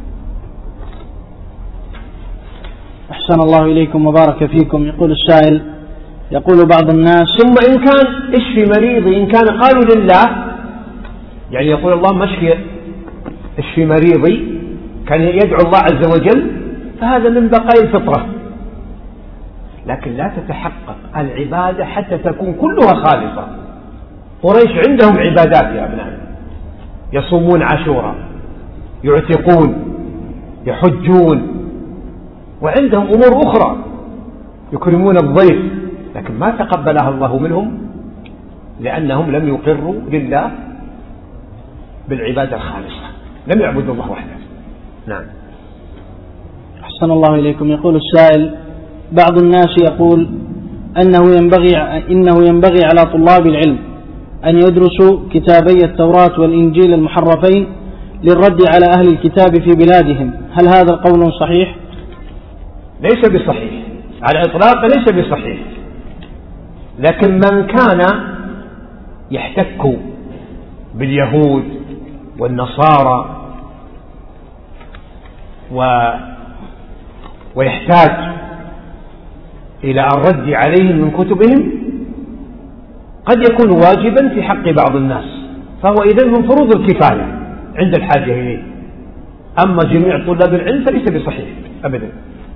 Speaker 1: أحسن الله إليكم وبارك فيكم. يقول السائل، يقول بعض الناس:
Speaker 2: ثم إن كان اشفي مريضي، إن كان قالوا لله، يعني يقول اللهم اشفي اشفي مريضي، كان يدعو الله عز وجل، فهذا من بقايا الفطرة. لكن لا تتحقق العبادة حتى تكون كلها خالصة. قريش عندهم عبادات يا أبنائي، يصومون عاشوراء، يعتقون، يحجون، وعندهم أمور أخرى، يكرمون الضيف، لكن ما تقبلها الله منهم لأنهم لم يقروا لله بالعبادة الخالصة، لم يعبدوا الله وحده. نعم.
Speaker 1: أحسن الله إليكم. يقول السائل: بعض الناس يقول أنه ينبغي, إنه ينبغي على طلاب العلم أن يدرسوا كتابي التوراة والإنجيل المحرفين للرد على أهل الكتاب في بلادهم، هل هذا القول صحيح؟
Speaker 2: ليس بصحيح على الإطلاق، ليس بصحيح. لكن من كان يحتك باليهود والنصارى و... ويحتاج إلى الرد عليهم من كتبهم قد يكون واجبا في حق بعض الناس، فهو إذن من فروض الكفاية عند الحاجة إليه. أما جميع طلاب العلم فليس بصحيح أبدا.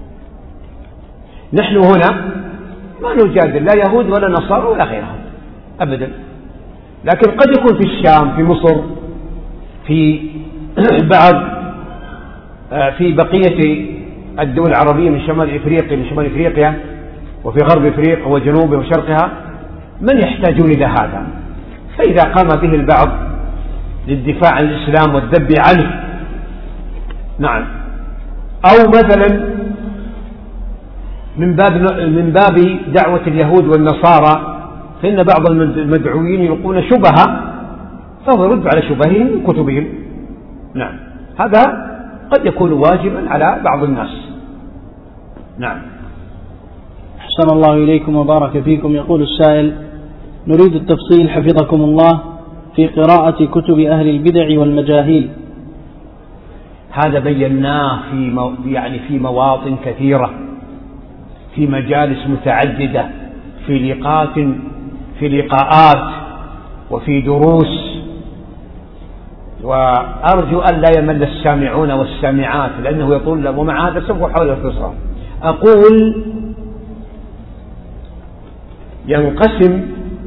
Speaker 2: نحن هنا ما نجادل لا يهود ولا نصارى ولا غيرهم أبدا، لكن قد يكون في الشام، في مصر، في بعض في بقية الدول العربية من شمال إفريقيا من شمال إفريقيا وفي غرب إفريقيا وجنوبها وشرقها من يحتاجون إلى هذا، فإذا قام به البعض للدفاع عن الإسلام والذب عنه، نعم، أو مثلا من باب من باب دعوة اليهود والنصارى، فإن بعض المدعوين يلقون شبهة فهو يرد على شبههم من كتبهم. نعم، هذا قد يكون واجبا على بعض الناس. نعم.
Speaker 1: أحسن الله إليكم وبارك فيكم. يقول السائل: نريد التفصيل حفظكم الله في قراءة كتب أهل البدع والمجاهيل.
Speaker 2: هذا بيناه في مو... يعني في مواطن كثيرة، في مجالس متعددة، في لقاءات في لقاءات وفي دروس، وأرجو أن لا يمل السامعون والسامعات لأنه يطول، ومع هذا سوف أحاول اختصار. أقول ينقسم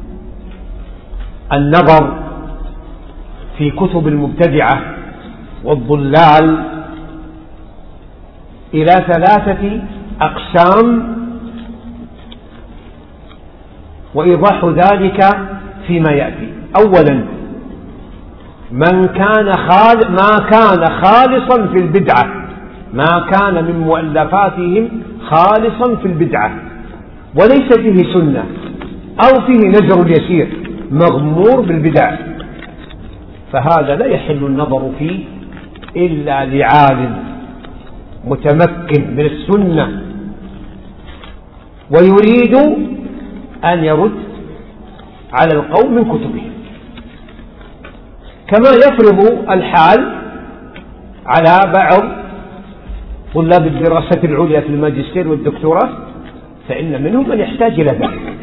Speaker 2: النظر في كتب المبتدعة والضلال إلى ثلاثة أقسام، وإيضاح ذلك فيما يأتي. أولا، من كان خال ما كان خالصا في البدعة، ما كان من مؤلفاتهم خالصا في البدعة وليس فيه سنة أو فيه نزر يسير مغمور بالبدع، فهذا لا يحل النظر فيه إلا لعالم متمكن من السنة ويريد أن يرد على القوم من كتبهم، كما يفرض الحال على بعض طلاب الدراسات العليا في الماجستير والدكتوراه، فإن منهم من يحتاج إلى ذلك.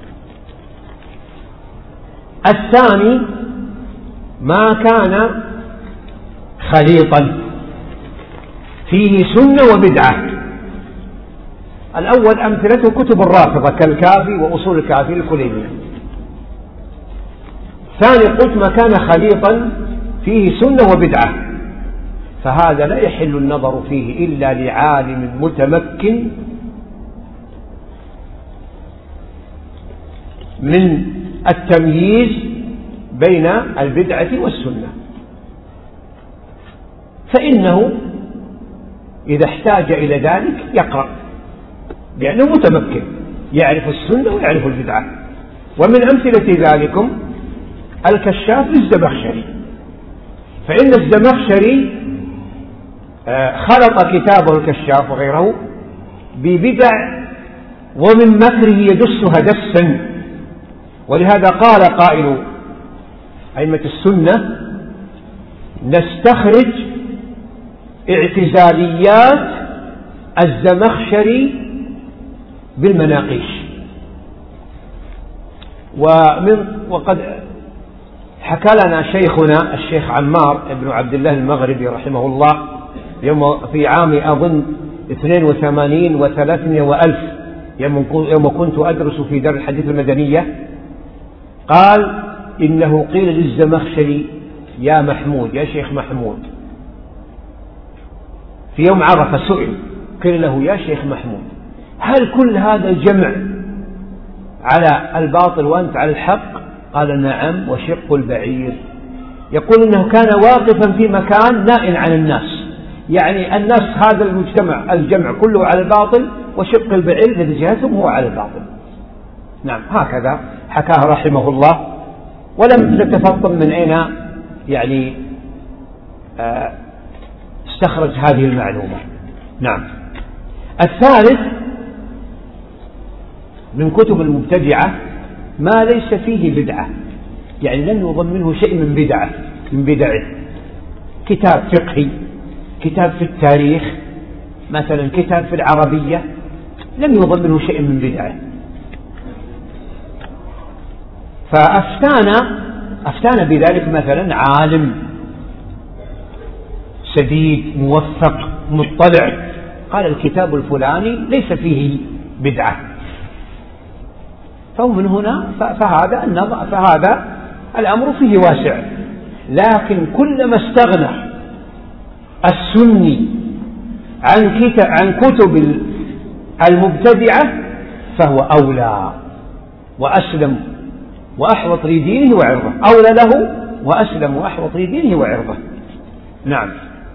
Speaker 2: الثاني، ما كان خليطا فيه سنة وبدعة. الأول أمثلته كتب الرافضة كالكافي وأصول الكافي الكلينية، ثاني قلت ما كان خليطا فيه سنة وبدعة، فهذا لا يحل النظر فيه إلا لعالم متمكن من التمييز بين البدعة والسنة، فإنه إذا احتاج إلى ذلك يقرأ، لأنه متمكن يعرف السنة ويعرف البدعة. ومن أمثلة ذلكم الكشاف للزمخشري، فإن الزمخشري خلط كتابه الكشاف وغيره ببدع ومن مكره يدسها دسا، ولهذا قال قائل أئمة السنة: نستخرج اعتزاليات الزمخشري بالمناقيش. ومن وقد حكى لنا شيخنا الشيخ عمار بن عبد الله المغربي رحمه الله يوم في عام أظن اثنين وثمانين وثلاثمائة وألف يوم كنت أدرس في دار الحديث المدنية، قال: إنه قيل للزمخشري: يا محمود، يا شيخ محمود، في يوم عرفة سئل، قيل له: يا شيخ محمود، هل كل هذا الجمع على الباطل وأنت على الحق؟ قال: نعم، وشق البعير. يقول إنه كان واقفا في مكان نائل عن الناس، يعني الناس هذا المجتمع الجمع كله على الباطل، وشق البعير الذي جهتهم هو على الباطل. نعم، هكذا حكاه رحمه الله، ولم نتفطن من أين يعني استخرج هذه المعلومة. نعم. الثالث من كتب المبتدعة ما ليس فيه بدعة، يعني لم يضمنه شيء من بدعة من بدعه، كتاب فقهي، كتاب في التاريخ مثلا، كتاب في العربية، لم يضمنه شيء من بدعه. فأفتانا أفتانا بذلك مثلا عالم سديد موفق مطلع، قال: الكتاب الفلاني ليس فيه بدعة. فمن هنا فهذا النظر فهذا الأمر فيه واسع، لكن كلما استغنى السني عن كتب عن كتب المبتدعة فهو أولى وأسلم وأحوط لدينه وعرضه، أولى له وأسلم وأحوط لدينه وعرضه. نعم.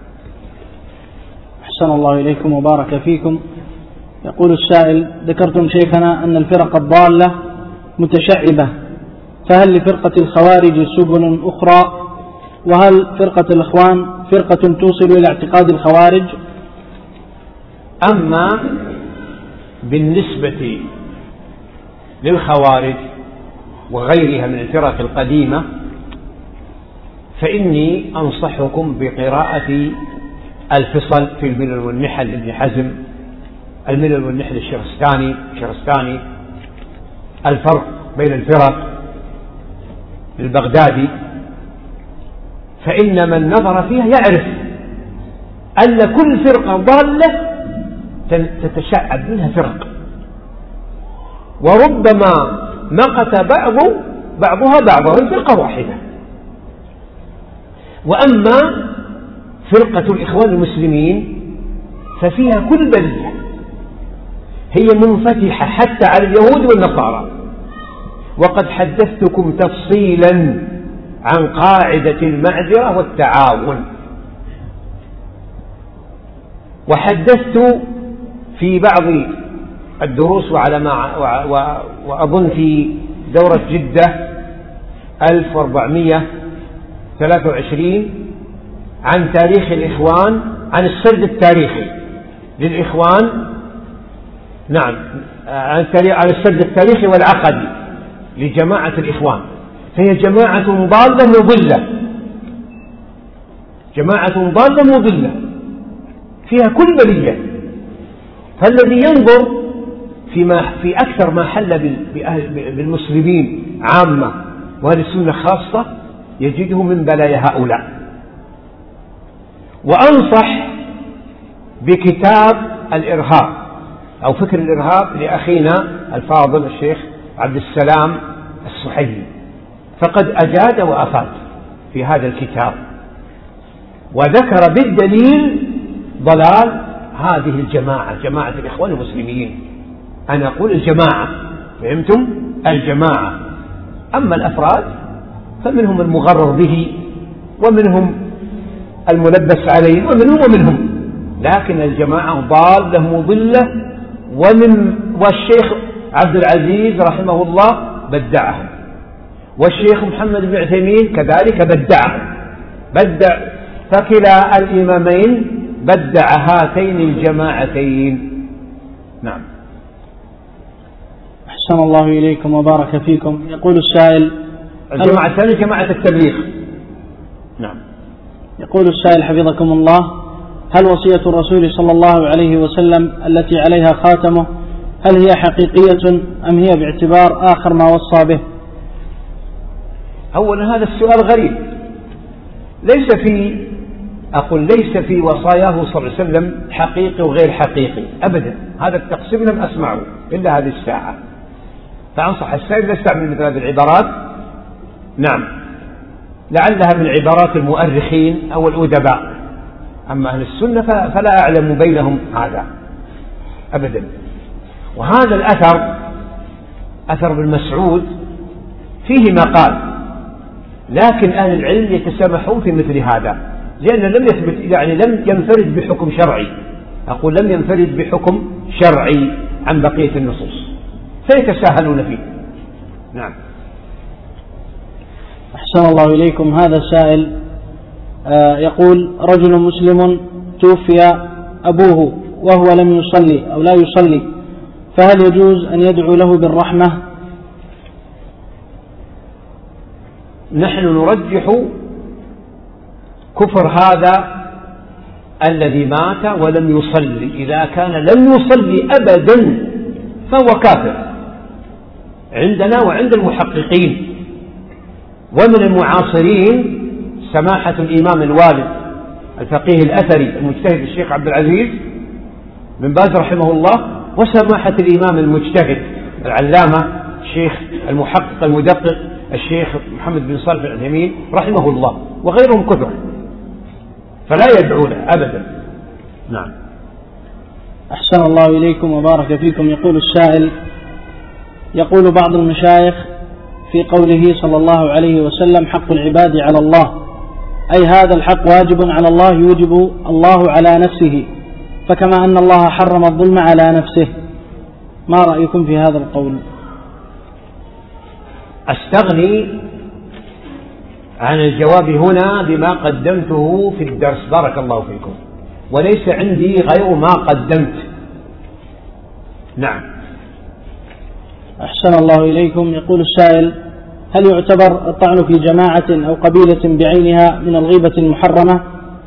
Speaker 1: أحسن الله إليكم وبارك فيكم. يقول السائل: ذكرتم شيخنا أن الفرق الضالة متشعبة، فهل لفرقة الخوارج سبل أخرى؟ وهل فرقة الإخوان فرقة توصل إلى اعتقاد الخوارج؟
Speaker 2: أما بالنسبة للخوارج وغيرها من الفرق القديمة فإني أنصحكم بقراءة الفصل في الملل والنحل لابن حزم، الملل والنحل الشرستاني الشرستاني الفرق بين الفرق للبغدادي، فإن من نظر فيها يعرف أن كل فرقة ضالة تتشعب منها فرق، وربما مقت بعض بعضها بعضا الفرقة واحدة. وأما فرقة الإخوان المسلمين ففيها كل بلية، هي منفتحة حتى على اليهود والنصارى. وقد حدثتكم تفصيلا عن قاعدة المعذرة والتعاون، وحدثت في بعض الدروس وعلى ما وأظن في دورة جدة ألف وأربعمائة وثلاثة وعشرين عن تاريخ الإخوان، عن السرد التاريخي للإخوان، نعم، عن السرد التاريخي والعقدي لجماعة الإخوان. فهي جماعة ضالة مضلة، جماعة ضالة مضلة فيها كل بلية. فالذي ينظر فيما في أكثر ما حل بالمسلمين عامة وأهل السنة خاصة يجده من بلايا هؤلاء. وأنصح بكتاب الإرهاب أو فكر الإرهاب لأخينا الفاضل الشيخ عبد السلام السحيمي، فقد أجاد وأفاد في هذا الكتاب، وذكر بالدليل ضلال هذه الجماعة، جماعة الإخوان المسلمين. أنا أقول الجماعة، فهمتم؟ الجماعة. أما الأفراد فمنهم المغرر به، ومنهم الملبس عليه، ومنهم ومنهم، لكن الجماعة ضالة مضلة. ومن والشيخ عبد العزيز رحمه الله بدعهم، والشيخ محمد بن عثيمين كذلك بدعهم، بدع، فكلا الإمامين بدع هاتين الجماعتين. نعم.
Speaker 1: أحسن الله إليكم وبارك فيكم. يقول السائل:
Speaker 2: الجماعة الثانية جماعة التبليغ. نعم.
Speaker 1: يقول السائل حفظكم الله: هل وصية الرسول صلى الله عليه وسلم التي عليها خاتمه هل هي حقيقية أم هي باعتبار آخر ما وصى به؟
Speaker 2: أولا هذا السؤال غريب، ليس في أقول ليس في وصاياه صلى الله عليه وسلم حقيقي وغير حقيقي أبدا، هذا التقسيم لم أسمعه إلا هذه الساعة، فأنصح السائل لا يستعمل مثل هذه العبارات. نعم، لعلها من عبارات المؤرخين أو الأدباء، أما أهل السنة فلا أعلم بينهم هذا أبدا. وهذا الأثر أثر ابن مسعود فيه ما قال، لكن أهل العلم يتسامحون في مثل هذا، لأن لم يثبت، يعني لم ينفرد بحكم شرعي، أقول لم ينفرد بحكم شرعي عن بقية النصوص، فيتساهلون فيه. نعم.
Speaker 1: أحسن الله إليكم. هذا السائل يقول: رجل مسلم توفي أبوه وهو لم يصلي أو لا يصلي، فهل يجوز أن يدعو له بالرحمة؟
Speaker 2: نحن نرجح كفر هذا الذي مات ولم يصلي، إذا كان لم يصلي أبدا فهو كافر عندنا وعند المحققين. ومن المعاصرين سماحة الإمام الوالد الفقيه الأثري المجتهد الشيخ عبد العزيز بن باز رحمه الله، وسماحة الإمام المجتهد العلامة الشيخ المحقق المدقق الشيخ محمد بن صالح العثيمين رحمه الله، وغيرهم كثر، فلا يدعون أبدا. نعم.
Speaker 1: أحسن الله إليكم وبارك فيكم. يقول السائل: يقول بعض المشايخ في قوله صلى الله عليه وسلم: حق العباد على الله، أي هذا الحق واجب على الله يوجب الله على نفسه، فكما أن الله حرم الظلم على نفسه. ما رأيكم في هذا القول؟
Speaker 2: أستغني عن الجواب هنا بما قدمته في الدرس، بارك الله فيكم، وليس عندي غير ما قدمت. نعم.
Speaker 1: أحسن الله إليكم. يقول السائل: هل يعتبر الطعن في جماعة أو قبيلة بعينها من الغيبة المحرمة؟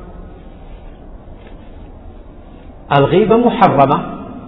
Speaker 2: الغيبة محرمة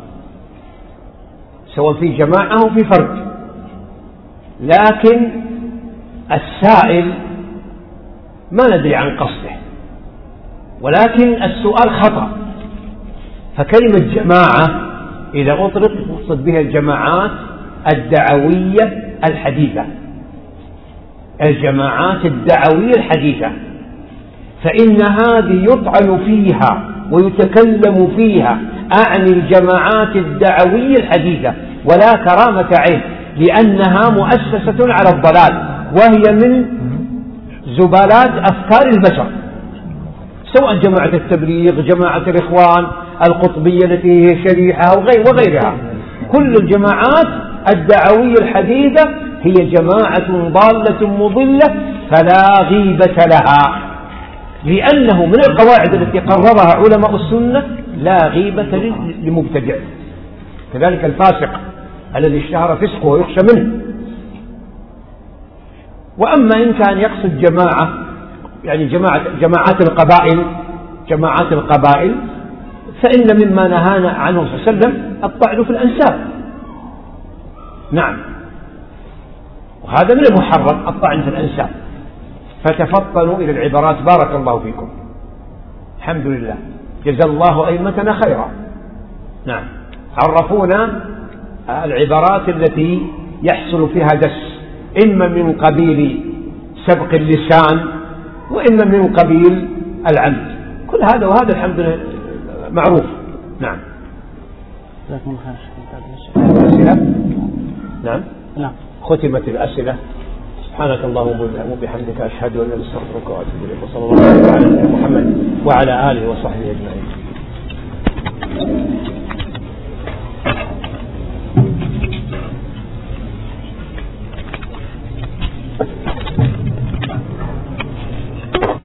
Speaker 2: سواء في جماعة أو في فرد، لكن السائل ما ندري عن قصده، ولكن السؤال خطأ. فكلمة جماعة إذا أطلق يقصد بها الجماعات الدعوية الحديثة، الجماعات الدعوية الحديثة، فإن هذه يطعن فيها ويتكلم فيها، أعني الجماعات الدعوية الحديثة، ولا كرامة عين، لأنها مؤسسة على الضلال، وهي من زبالات أفكار البشر، سواء جماعة التبليغ، جماعة الإخوان، القطبية التي هي شريحة وغيرها. كل الجماعات الدعوية الحديثة هي جماعة ضالة مضلة، فلا غيبة لها، لأنه من القواعد التي قررها علماء السنة لا غيبة لمبتدع، كذلك الفاسق الذي اشتهر فسقه ويخشى منه. وأما إن كان يقصد جماعة، يعني جماعة جماعات القبائل جماعات القبائل فإن مما نهانا عنه صلى الله عليه وسلم الطعن في الأنساب. نعم، وهذا من المحرم الطعن في الأنساب، فتفطنوا إلى العبارات، بارك الله فيكم. الحمد لله، جزا الله أئمتنا خيرا. نعم، عرفونا العبارات التي يحصل فيها دس، إما من قبيل سبق اللسان، وإما من قبيل العمد. كل هذا وهذا الحمد لله معروف. نعم. الأسئلة؟ نعم.
Speaker 1: نعم.
Speaker 2: ختمت الأسئلة. سبحانك اللهم وبحمدك أشهد أن لا إله إلا أنت أستغفرك وأتوب إليك، وصلى الله على محمد وعلى آله وصحبه أجمعين.